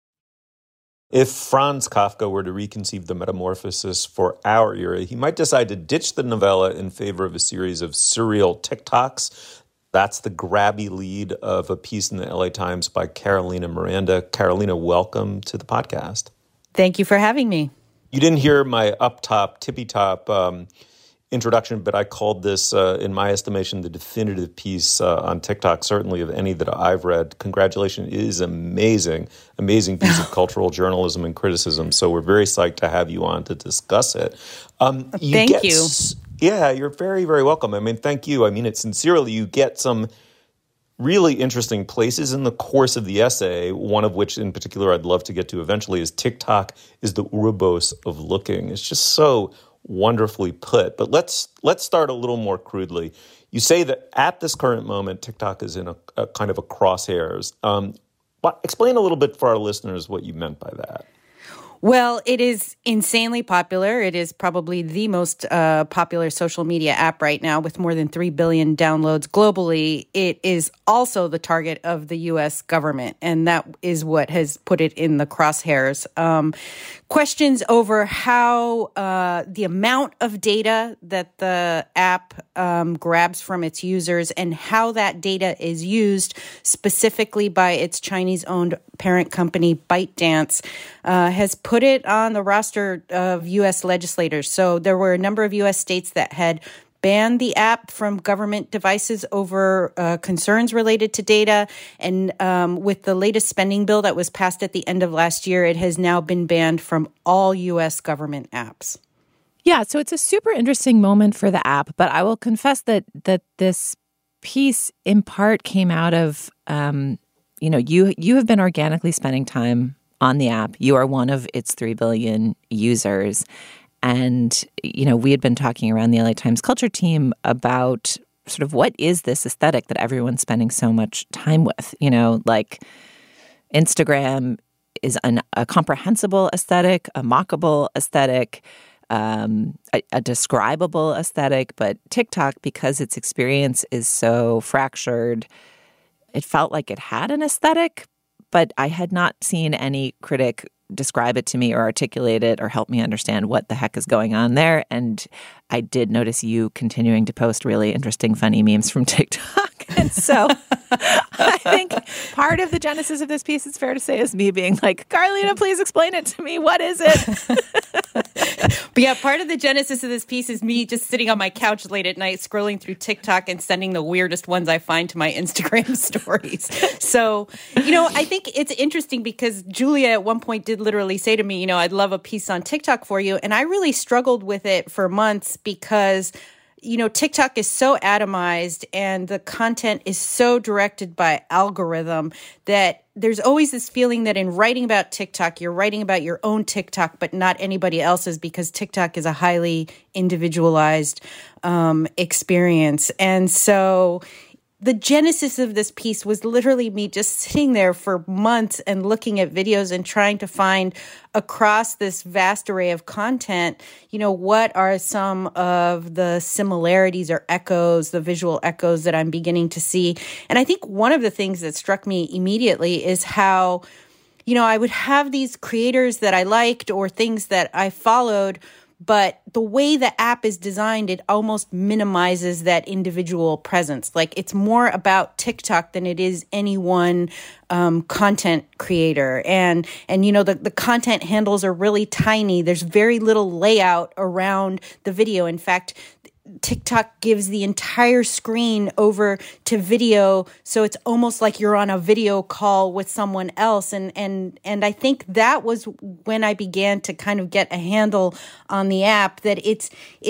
If Franz Kafka were to reconceive the Metamorphosis for our era, he might decide to ditch the novella in favor of a series of surreal TikToks. That's the grabby lead of a piece in the LA Times by Carolina Miranda. Carolina, welcome to the podcast. Thank you for having me. You didn't hear my up-top, tippy-top introduction, but I called this, in my estimation, the definitive piece on TikTok, certainly of any that I've read. Congratulations. It is amazing piece of cultural journalism and criticism. So we're very psyched to have you on to discuss it. Thank you. Yeah, you're very, very welcome. Thank you. I mean it sincerely. You get some really interesting places in the course of the essay, one of which in particular I'd love to get to eventually is TikTok is the Ouroboros of looking. It's just so wonderfully put. But let's start a little more crudely. You say that at this current moment, TikTok is in a kind of a crosshairs. Explain a little bit for our listeners what you meant by that. Well, it is insanely popular. It is probably the most popular social media app right now with more than 3 billion downloads globally. It is also the target of the U.S. government, and that is what has put it in the crosshairs. Questions over how the amount of data that the app grabs from its users and how that data is used specifically by its Chinese-owned parent company ByteDance has put it on the roster of U.S. legislators. So there were a number of U.S. states that had banned the app from government devices over concerns related to data. And with the latest spending bill that was passed at the end of last year, it has now been banned from all U.S. government apps. Yeah, so it's a super interesting moment for the app, but I will confess that this piece in part came out of, you have been organically spending time on the app. You are one of its 3 billion users. And, we had been talking around the LA Times culture team about sort of what is this aesthetic that everyone's spending so much time with? Like Instagram is a comprehensible aesthetic, a mockable aesthetic, a describable aesthetic. But TikTok, because its experience is so fractured, it felt like it had an aesthetic, but I had not seen any critic describe it to me or articulate it or help me understand what the heck is going on there. And I did notice you continuing to post really interesting, funny memes from TikTok. And so I think part of the genesis of this piece, it's fair to say, is me being like, Carlina, please explain it to me. What is it? But yeah, part of the genesis of this piece is me just sitting on my couch late at night, scrolling through TikTok and sending the weirdest ones I find to my Instagram stories. So, I think it's interesting because Julia at one point did literally say to me, I'd love a piece on TikTok for you. And I really struggled with it for months because TikTok is so atomized and the content is so directed by algorithm that there's always this feeling that in writing about TikTok, you're writing about your own TikTok, but not anybody else's, because TikTok is a highly individualized experience. And so the genesis of this piece was literally me just sitting there for months and looking at videos and trying to find across this vast array of content, what are some of the similarities or echoes, the visual echoes that I'm beginning to see. And I think one of the things that struck me immediately is how, I would have these creators that I liked or things that I followed, but the way the app is designed, it almost minimizes that individual presence. Like, it's more about TikTok than it is any one content creator. And the content handles are really tiny. There's very little layout around the video. In fact, TikTok gives the entire screen over to video, so it's almost like you're on a video call with someone else. And I think that was when I began to kind of get a handle on the app, that it's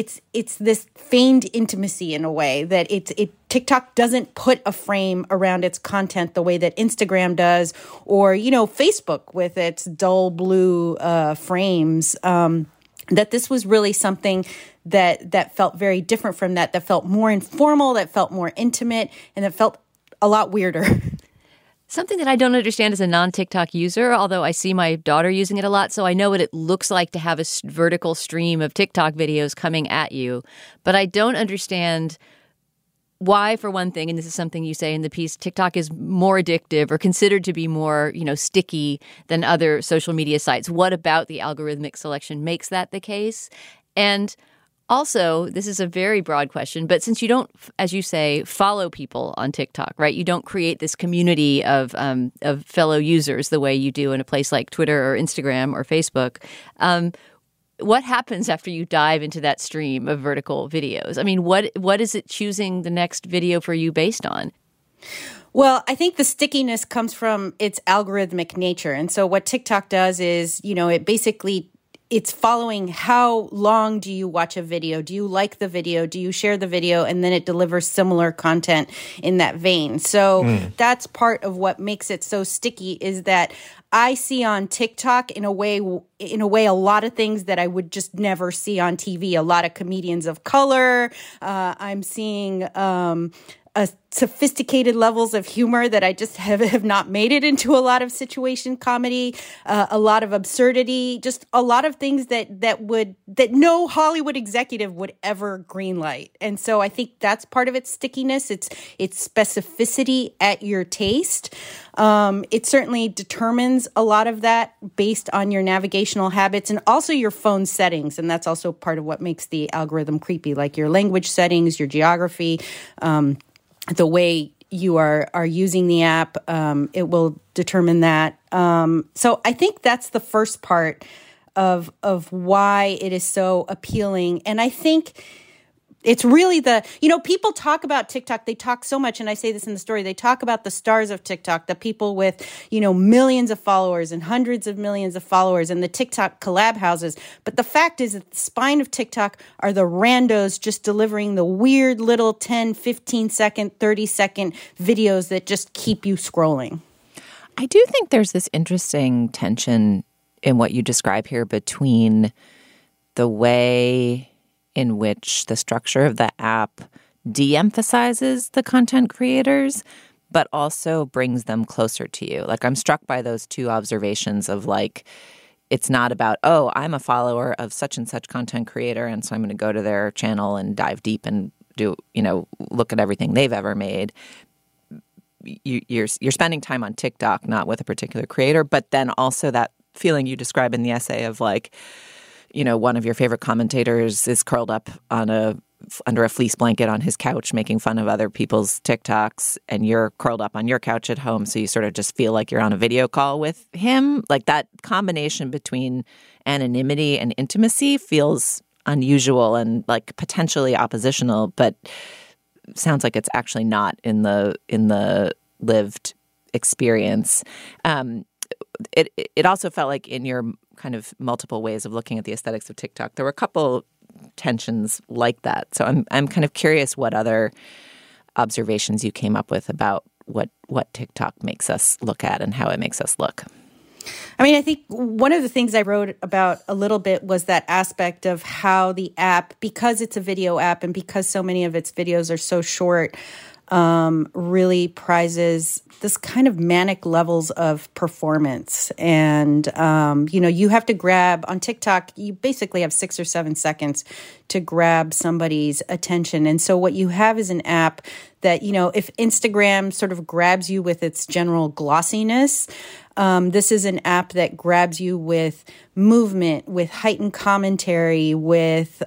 this feigned intimacy in a way, that TikTok doesn't put a frame around its content the way that Instagram does, or Facebook with its dull blue frames. That this was really something that felt very different from that felt more informal, that felt more intimate, and that felt a lot weirder. Something that I don't understand as a non-TikTok user, although I see my daughter using it a lot, so I know what it looks like to have a vertical stream of TikTok videos coming at you. But I don't understand why, for one thing, and this is something you say in the piece, TikTok is more addictive or considered to be more, sticky than other social media sites. What about the algorithmic selection makes that the case? And also, this is a very broad question, but since you don't, as you say, follow people on TikTok, right? You don't create this community of fellow users the way you do in a place like Twitter or Instagram or Facebook. What happens after you dive into that stream of vertical videos? I mean, what is it choosing the next video for you based on? Well, I think the stickiness comes from its algorithmic nature. And so what TikTok does is, it's following how long do you watch a video? Do you like the video? Do you share the video? And then it delivers similar content in that vein. So that's part of what makes it so sticky, is that I see on TikTok in a way a lot of things that I would just never see on TV. A lot of comedians of color. I'm seeing sophisticated levels of humor that I just have not made it into a lot of situation comedy, a lot of absurdity, just a lot of things that no Hollywood executive would ever greenlight. And so I think that's part of its stickiness. It's specificity at your taste. It certainly determines a lot of that based on your navigational habits and also your phone settings. And that's also part of what makes the algorithm creepy, like your language settings, your geography, the way you are using the app, it will determine that. So I think that's the first part of why it is so appealing. And I think it's really people talk about TikTok. They talk so much, and I say this in the story, they talk about the stars of TikTok, the people with, millions of followers and hundreds of millions of followers and the TikTok collab houses. But the fact is that the spine of TikTok are the randos just delivering the weird little 10, 15 second, 30 second videos that just keep you scrolling. I do think there's this interesting tension in what you describe here between the way in which the structure of the app de-emphasizes the content creators, but also brings them closer to you. Like, I'm struck by those two observations of, like, it's not about, oh, I'm a follower of such and such content creator, and so I'm going to go to their channel and dive deep and do, look at everything they've ever made. You're spending time on TikTok, not with a particular creator, but then also that feeling you describe in the essay of like, you know, one of your favorite commentators is curled up under a fleece blanket on his couch making fun of other people's TikToks, and you're curled up on your couch at home, so you sort of just feel like you're on a video call with him. Like that combination between anonymity and intimacy feels unusual and like potentially oppositional, but sounds like it's actually not in the lived experience. It also felt like in your kind of multiple ways of looking at the aesthetics of TikTok, there were a couple tensions like that. So I'm kind of curious what other observations you came up with about what TikTok makes us look at and how it makes us look. I mean, I think one of the things I wrote about a little bit was that aspect of how the app, because it's a video app and because so many of its videos are so short, really prizes this kind of manic levels of performance. And, you have to grab on TikTok, you basically have 6 or 7 seconds to grab somebody's attention. And so what you have is an app that, if Instagram sort of grabs you with its general glossiness, this is an app that grabs you with movement, with heightened commentary, with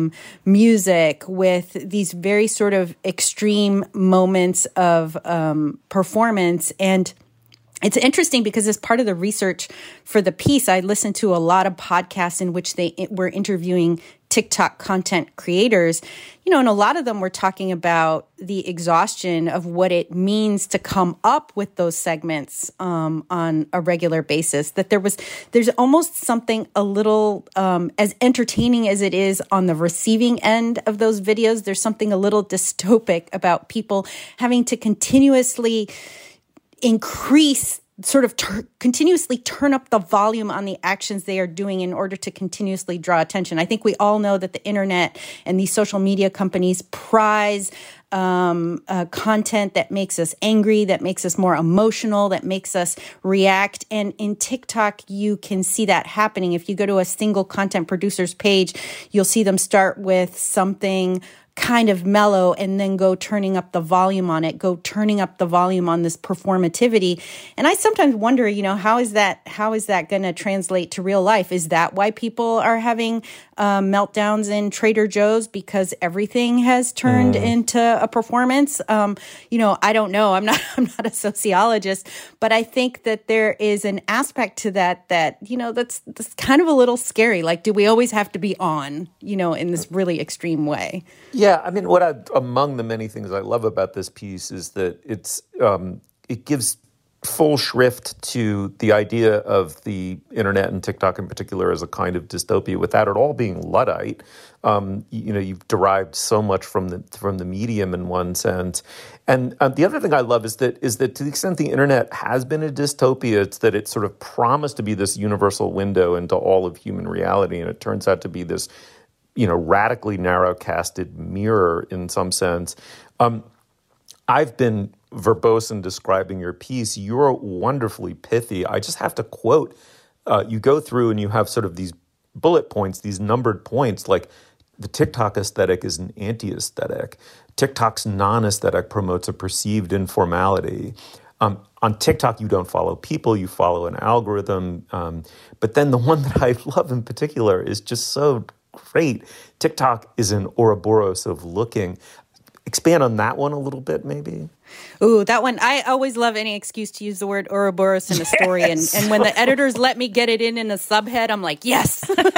music, with these very sort of extreme moments of performance. And it's interesting because as part of the research for the piece, I listened to a lot of podcasts in which they were interviewing TikTok content creators, and a lot of them were talking about the exhaustion of what it means to come up with those segments on a regular basis. That there's almost something a little, as entertaining as it is on the receiving end of those videos, there's something a little dystopic about people having to continuously increase continuously turn up the volume on the actions they are doing in order to continuously draw attention. I think we all know that the internet and these social media companies prize content that makes us angry, that makes us more emotional, that makes us react. And in TikTok, you can see that happening. If you go to a single content producer's page, you'll see them start with something kind of mellow and then go turning up the volume on it, go turning up the volume on this performativity. And I sometimes wonder, how is that going to translate to real life? Is that why people are having meltdowns in Trader Joe's because everything has turned into a performance? I don't know. I'm not a sociologist, but I think that there is an aspect to that that's kind of a little scary. Like, do we always have to be on, in this really extreme way? Yeah, I mean, among the many things I love about this piece is that it gives full shrift to the idea of the internet and TikTok in particular as a kind of dystopia without it all being Luddite. You've derived so much from the medium in one sense. And the other thing I love is that to the extent the internet has been a dystopia, it's that it sort of promised to be this universal window into all of human reality, and it turns out to be this radically narrow-casted mirror in some sense. I've been verbose in describing your piece. You're wonderfully pithy. I just have to quote, you go through and you have sort of these bullet points, these numbered points, like the TikTok aesthetic is an anti-aesthetic. TikTok's non-aesthetic promotes a perceived informality. On TikTok, you don't follow people, you follow an algorithm. But then the one that I love in particular is just so great. TikTok is an Ouroboros of looking. Expand on that one a little bit, maybe. Ooh, that one. I always love any excuse to use the word Ouroboros in a story. Yes. And when the editors let me get it in a subhead, I'm like, yes.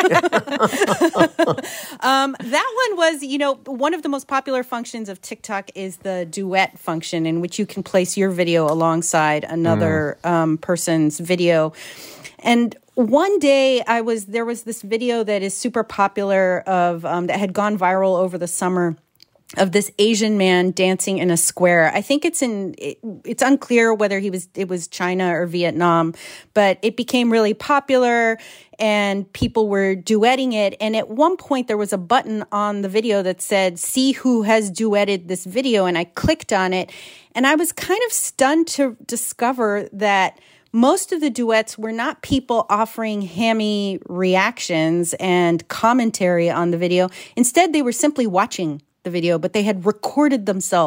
That one was, one of the most popular functions of TikTok is the duet function, in which you can place your video alongside another person's video. And one day there was this video that is super popular of that had gone viral over the summer of this Asian man dancing in a square. I think it's unclear whether it was China or Vietnam, but it became really popular and people were duetting it. And at one point there was a button on the video that said, "See who has duetted this video." And I clicked on it and I was kind of stunned to discover that most of the duets were not people offering hammy reactions and commentary on the video. Instead, they were simply watching the video, but they had recorded themselves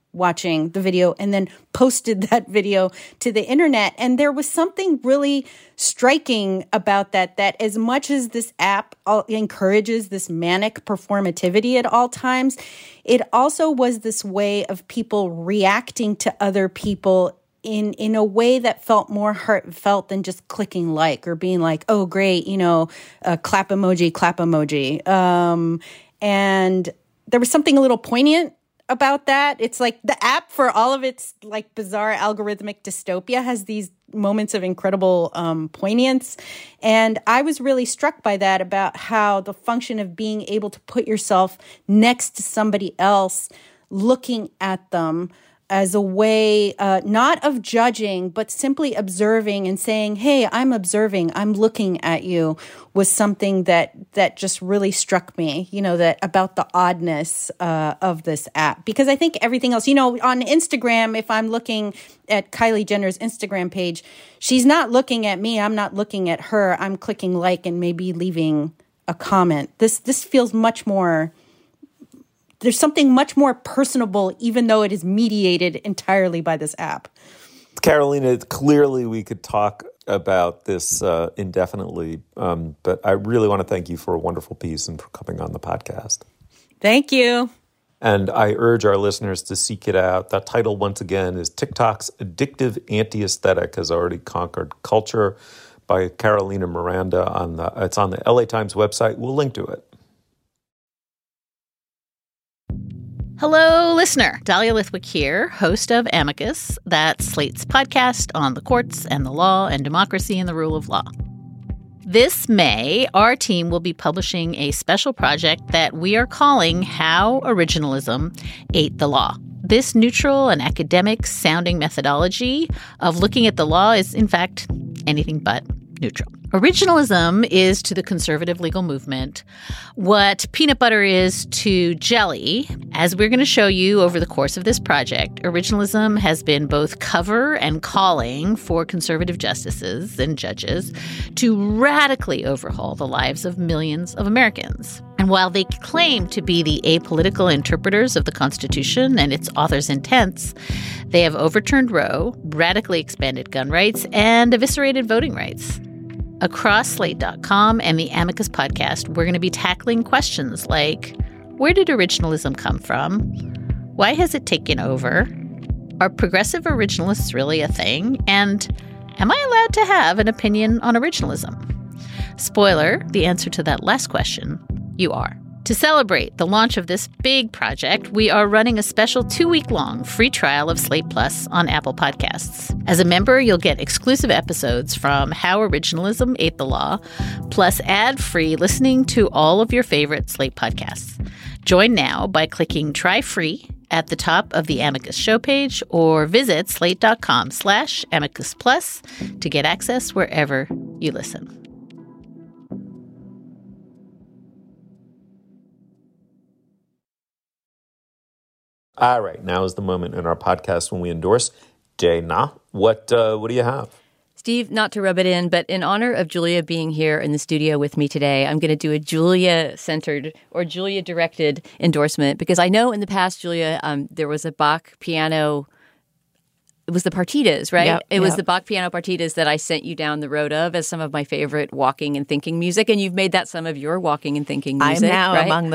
watching the video and then posted that video to the internet. And there was something really striking about that as much as this app encourages this manic performativity at all times, it also was this way of people reacting to other people in a way that felt more heartfelt than just clicking like or being like, oh, great, clap emoji. And there was something a little poignant about that. It's like the app, for all of its like bizarre algorithmic dystopia, has these moments of incredible poignance. And I was really struck by that, about how the function of being able to put yourself next to somebody else, looking at them as a way not of judging, but simply observing and saying, hey, I'm observing, I'm looking at you, was something that just really struck me, that about the oddness of this app. Because I think everything else, on Instagram, if I'm looking at Kylie Jenner's Instagram page, she's not looking at me, I'm not looking at her, I'm clicking like and maybe leaving a comment. This feels much more... There's something much more personable, even though it is mediated entirely by this app. Carolina, clearly we could talk about this indefinitely, but I really want to thank you for a wonderful piece and for coming on the podcast. Thank you. And I urge our listeners to seek it out. That title, once again, is TikTok's Addictive Anti-Aesthetic Has Already Conquered Culture by Carolina Miranda. It's on the LA Times website. We'll link to it. Hello, listener. Dahlia Lithwick here, host of Amicus, that's Slate's podcast on the courts and the law and democracy and the rule of law. This May, our team will be publishing a special project that we are calling How Originalism Ate the Law. This neutral and academic-sounding methodology of looking at the law is, in fact, anything but neutral. Originalism is to the conservative legal movement what peanut butter is to jelly. As we're going to show you over the course of this project, originalism has been both cover and calling for conservative justices and judges to radically overhaul the lives of millions of Americans. And while they claim to be the apolitical interpreters of the Constitution and its author's intents, they have overturned Roe, radically expanded gun rights, and eviscerated voting rights. Across Slate.com and the Amicus podcast, we're going to be tackling questions like, where did originalism come from? Why has it taken over? Are progressive originalists really a thing? And am I allowed to have an opinion on originalism? Spoiler, the answer to that last question, you are. To celebrate the launch of this big project, we are running a special 2-week-long free trial of Slate Plus on Apple Podcasts. As a member, you'll get exclusive episodes from How Originalism Ate the Law, plus ad-free listening to all of your favorite Slate podcasts. Join now by clicking Try Free at the top of the Amicus show page or visit slate.com/Amicus Plus to get access wherever you listen. All right, now is the moment in our podcast when we endorse Dana. What do you have? Steve, not to rub it in, but in honor of Julia being here in the studio with me today, I'm going to do a Julia-centered or Julia-directed endorsement because I know in the past, Julia, there was a Bach piano. It was the partitas, right? Yep, it was the Bach piano partitas that I sent you down the road of as some of my favorite walking and thinking music. And you've made that some of your walking and thinking music, I'm now right? among the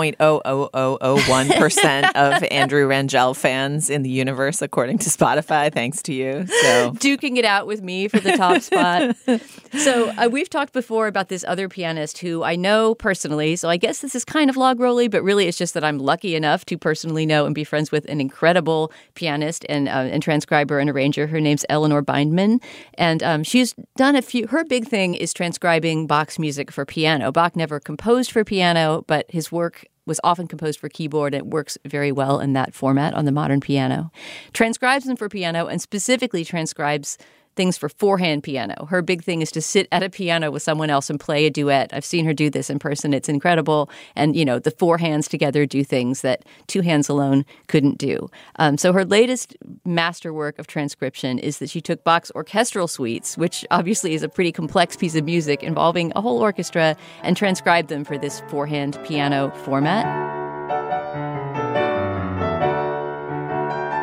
0.00001% of Andrew Rangel fans in the universe, according to Spotify, thanks to you. So duking it out with me for the top spot. So we've talked before about this other pianist who I know personally. So I guess this is kind of log rolly, but really it's just that I'm lucky enough to personally know and be friends with an incredible pianist and transcriber and arranger. Her name's Eleanor Bindman. And she's done a few. Her big thing is transcribing Bach's music for piano. Bach never composed for piano, but his work was often composed for keyboard, and it works very well in that format on the modern piano. Transcribes them for piano and specifically transcribes things for four-hand piano. Her big thing is to sit at a piano with someone else and play a duet. I've seen her do this in person. It's incredible. And, the four hands together do things that two hands alone couldn't do. So her latest masterwork of transcription is that she took Bach's orchestral suites, which obviously is a pretty complex piece of music involving a whole orchestra, and transcribed them for this four-hand piano format.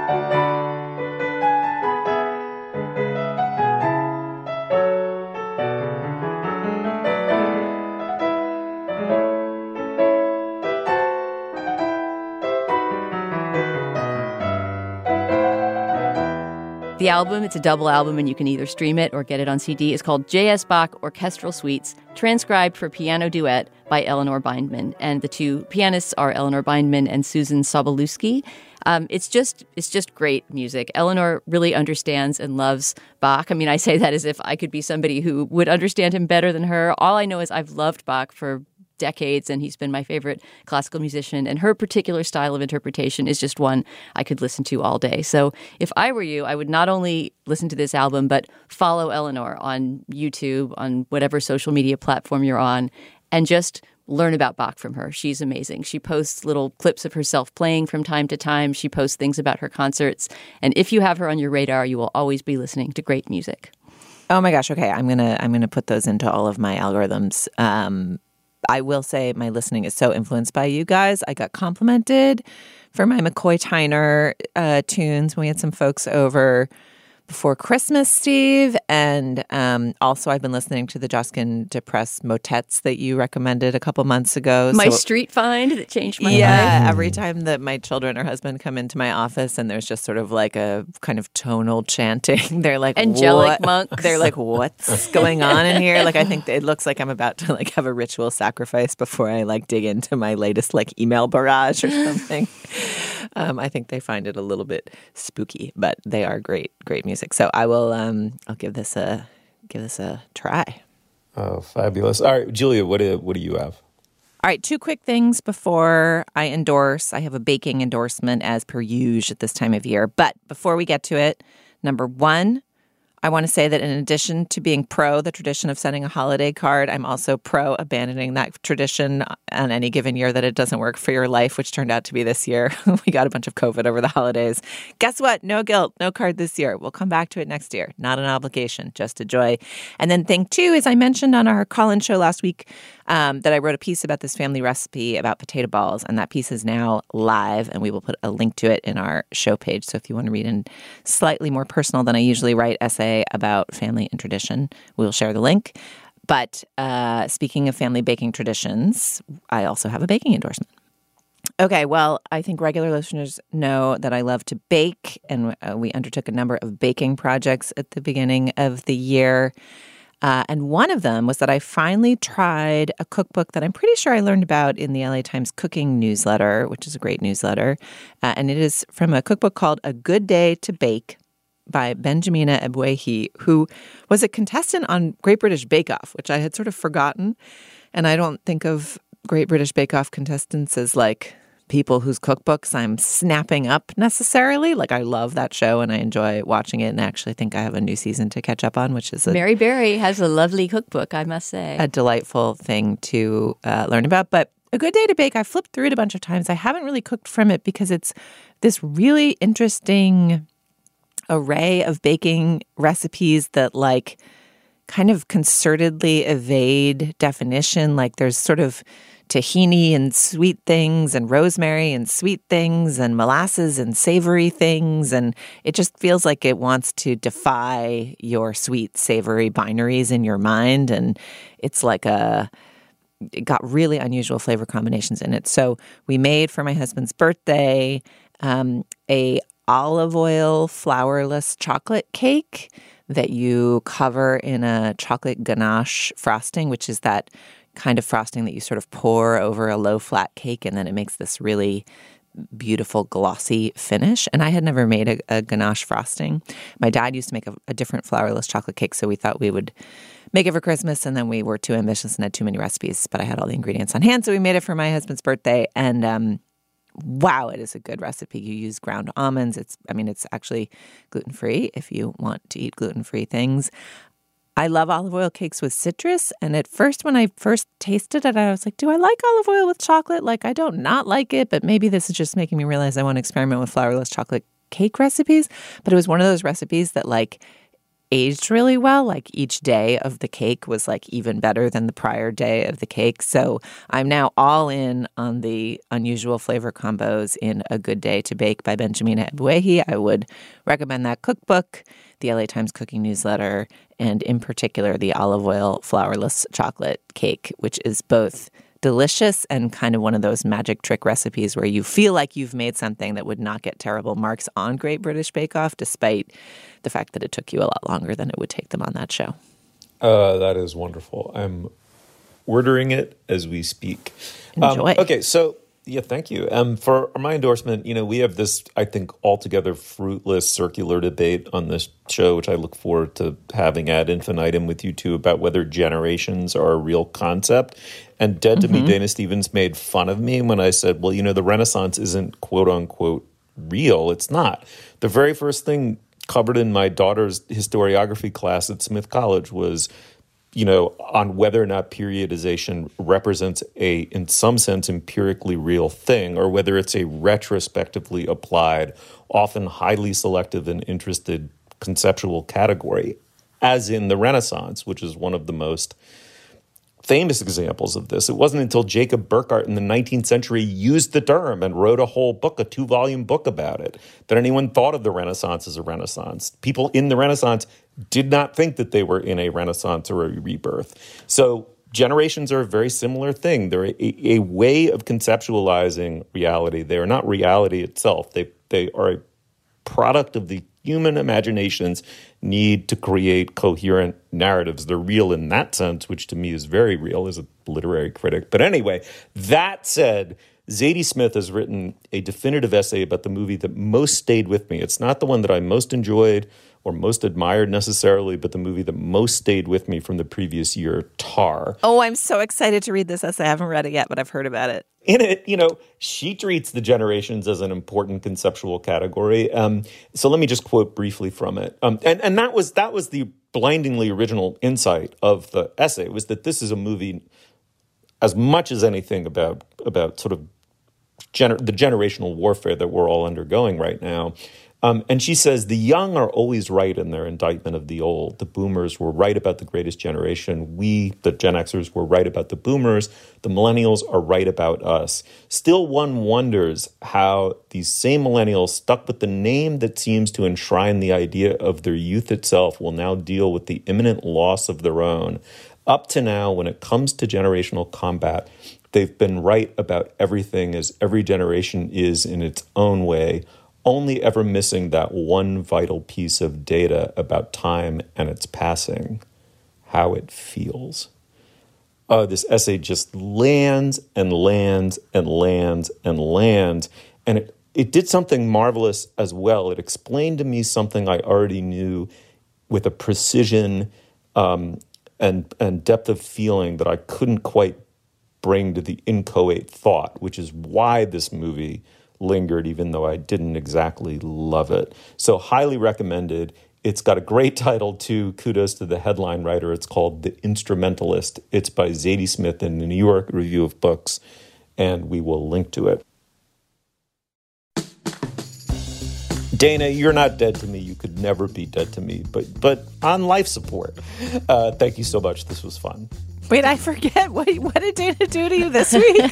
The album, it's a double album, and you can either stream it or get it on CD. It's called J.S. Bach Orchestral Suites, transcribed for piano duet by Eleanor Bindman. And the two pianists are Eleanor Bindman and Susan Sobolewski. It's just great music. Eleanor really understands and loves Bach. I mean, I say that as if I could be somebody who would understand him better than her. All I know is I've loved Bach for decades, and he's been my favorite classical musician. And her particular style of interpretation is just one I could listen to all day. So if I were you, I would not only listen to this album, but follow Eleanor on YouTube, on whatever social media platform you're on, and just learn about Bach from her. She's amazing. She posts little clips of herself playing from time to time. She posts things about her concerts. And if you have her on your radar, you will always be listening to great music. Oh my gosh. Okay. I'm gonna put those into all of my algorithms. I will say my listening is so influenced by you guys. I got complimented for my McCoy Tyner tunes when we had some folks over before Christmas, Steve. And also I've been listening to the Josquin de Press motets that you recommended a couple months ago. My street find that changed my life. Yeah, every time that my children or husband come into my office and there's just sort of like a kind of tonal chanting, they're like, angelic monks. They're like, what's going on in here? Like, I think it looks like I'm about to like have a ritual sacrifice before I like dig into my latest like email barrage or something. I think they find it a little bit spooky, but they are great music. So I will. I'll give this a try. Oh, fabulous! All right, Julia, what do you have? All right, two quick things before I endorse. I have a baking endorsement as per usual at this time of year. But before we get to it, number one, I want to say that in addition to being pro the tradition of sending a holiday card, I'm also pro abandoning that tradition on any given year that it doesn't work for your life, which turned out to be this year. We got a bunch of COVID over the holidays. Guess what? No guilt, no card this year. We'll come back to it next year. Not an obligation, just a joy. And then thing two is I mentioned on our call-in show last week that I wrote a piece about this family recipe about potato balls, and that piece is now live, and we will put a link to it in our show page. So if you want to read in slightly more personal than I usually write essay about family and tradition, we'll share the link. But speaking of family baking traditions, I also have a baking endorsement. Okay, well, I think regular listeners know that I love to bake, and we undertook a number of baking projects at the beginning of the year. And one of them was that I finally tried a cookbook that I'm pretty sure I learned about in the LA Times cooking newsletter, which is a great newsletter. And it is from a cookbook called A Good Day to Bake by Benjamina Ebwehi, who was a contestant on Great British Bake Off, which I had sort of forgotten. And I don't think of Great British Bake Off contestants as like people whose cookbooks I'm snapping up necessarily. Like, I love that show and I enjoy watching it, and I actually think I have a new season to catch up on, which is Mary Berry has a lovely cookbook, I must say. A delightful thing to learn about. But A Good Day to Bake, I flipped through it a bunch of times. I haven't really cooked from it because it's this really interesting array of baking recipes that like kind of concertedly evade definition. Like, there's sort of tahini and sweet things and rosemary and sweet things and molasses and savory things. And it just feels like it wants to defy your sweet, savory binaries in your mind. And it's like it got really unusual flavor combinations in it. So we made for my husband's birthday a olive oil flourless chocolate cake that you cover in a chocolate ganache frosting, which is that kind of frosting that you sort of pour over a low flat cake, and then it makes this really beautiful glossy finish. And I had never made a ganache frosting. My dad used to make a different flourless chocolate cake, so we thought we would make it for Christmas, and then we were too ambitious and had too many recipes, but I had all the ingredients on hand, so we made it for my husband's birthday. And wow, it is a good recipe. You use ground almonds. It's actually gluten-free if you want to eat gluten-free things. I love olive oil cakes with citrus. And at first, when I first tasted it, I was like, do I like olive oil with chocolate? Like, I don't not like it, but maybe this is just making me realize I want to experiment with flourless chocolate cake recipes. But it was one of those recipes that like aged really well. Like each day of the cake was like even better than the prior day of the cake. So I'm now all in on the unusual flavor combos in A Good Day to Bake by Benjamina Ebuehi. I would recommend that cookbook, the LA Times cooking newsletter, and in particular the olive oil flourless chocolate cake, which is both delicious and kind of one of those magic trick recipes where you feel like you've made something that would not get terrible marks on Great British Bake Off, despite the fact that it took you a lot longer than it would take them on that show. That is wonderful. I'm ordering it as we speak. Enjoy. Okay, so yeah, thank you. For my endorsement, we have this, I think, altogether fruitless circular debate on this show, which I look forward to having ad infinitum with you two about whether generations are a real concept. And Dead to Me, Dana Stevens made fun of me when I said, well, the Renaissance isn't quote unquote real. It's not. The very first thing covered in my daughter's historiography class at Smith College was on whether or not periodization represents a, in some sense, empirically real thing, or whether it's a retrospectively applied, often highly selective and interested conceptual category, as in the Renaissance, which is one of the most famous examples of this. It wasn't until Jacob Burckhardt in the 19th century used the term and wrote a whole book, a 2-volume book about it, that anyone thought of the Renaissance as a Renaissance. People in the Renaissance did not think that they were in a Renaissance or a rebirth. So generations are a very similar thing. They're a way of conceptualizing reality. They are not reality itself. They are a product of the human imagination's need to create coherent narratives. They're real in that sense, which to me is very real as a literary critic. But anyway, that said, Zadie Smith has written a definitive essay about the movie that most stayed with me. It's not the one that I most enjoyed or most admired necessarily, but the movie that most stayed with me from the previous year, Tar. Oh, I'm so excited to read this essay. I haven't read it yet, but I've heard about it. In it, she treats the generations as an important conceptual category. So let me just quote briefly from it. And that was the blindingly original insight of the essay, was that this is a movie, as much as anything, about sort of the generational warfare that we're all undergoing right now. And she says, the young are always right in their indictment of the old. The boomers were right about the greatest generation. We, the Gen Xers, were right about the boomers. The millennials are right about us. Still, one wonders how these same millennials, stuck with the name that seems to enshrine the idea of their youth itself, will now deal with the imminent loss of their own. Up to now, when it comes to generational combat, they've been right about everything, as every generation is in its own way, only ever missing that one vital piece of data about time and its passing, how it feels. This essay just lands and lands and lands and lands. And it did something marvelous as well. It explained to me something I already knew with a precision and depth of feeling that I couldn't quite bring to the inchoate thought, which is why this movie lingered, even though I didn't exactly love it. So highly recommended. It's got a great title, too. Kudos to the headline writer. It's called The Instrumentalist. It's by Zadie Smith in the New York Review of Books, and we will link to it. Dana, you're not dead to me. You could never be dead to me, but on life support. Thank you so much. This was fun. Wait, I forget. What did Dana do to you this week?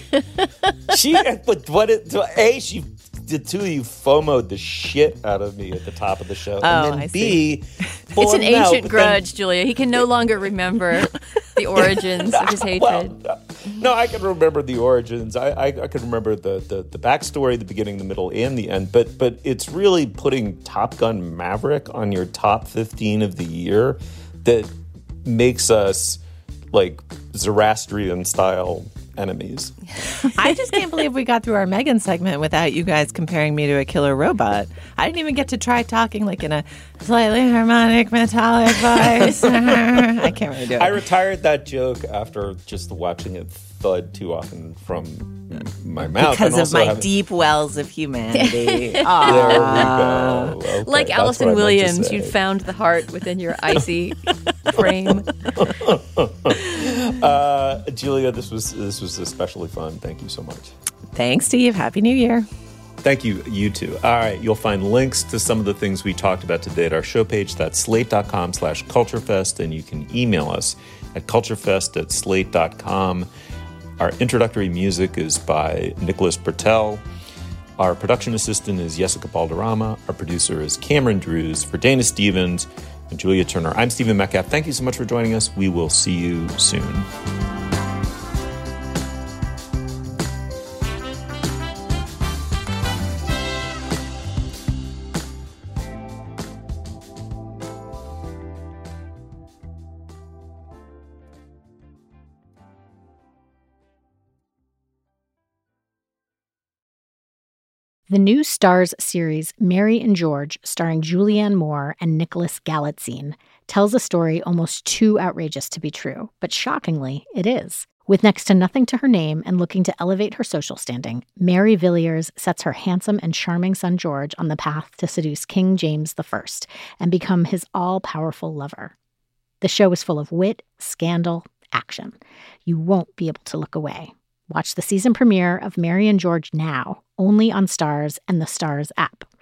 The two of you FOMO'd the shit out of me at the top of the show. Oh, and then B, it's an ancient grudge, Julia. He can no longer remember the origins of his hatred. No, I can remember the origins. I can remember the backstory, the beginning, the middle, and the end. But it's really putting Top Gun Maverick on your top 15 of the year that makes us like Zoroastrian-style enemies. I just can't believe we got through our Megan segment without you guys comparing me to a killer robot. I didn't even get to try talking like in a slightly harmonic metallic voice. I can't really do it. I retired that joke after just watching it thud too often from my mouth. Because of my deep wells of humanity. There we go. Okay, like Allison Williams, you'd found the heart within your icy frame. Julia, this was especially fun. Thank you so much. Thanks, Steve. Happy New Year. Thank you, you too. All right, you'll find links to some of the things we talked about today at our show page. That's slate.com/culturefest, and you can email us at culturefest@slate.com. Our introductory music is by Nicholas Bertel. Our production assistant is Jessica Balderrama. Our producer is Cameron Drews. For Dana Stevens and Julia Turner, I'm Stephen Metcalf. Thank you so much for joining us. We will see you soon. The new Starz series Mary and George, starring Julianne Moore and Nicholas Galitzine, tells a story almost too outrageous to be true, but shockingly, it is. With next to nothing to her name and looking to elevate her social standing, Mary Villiers sets her handsome and charming son George on the path to seduce King James I and become his all-powerful lover. The show is full of wit, scandal, action. You won't be able to look away. Watch the season premiere of Mary and George now, only on Starz and the Starz app.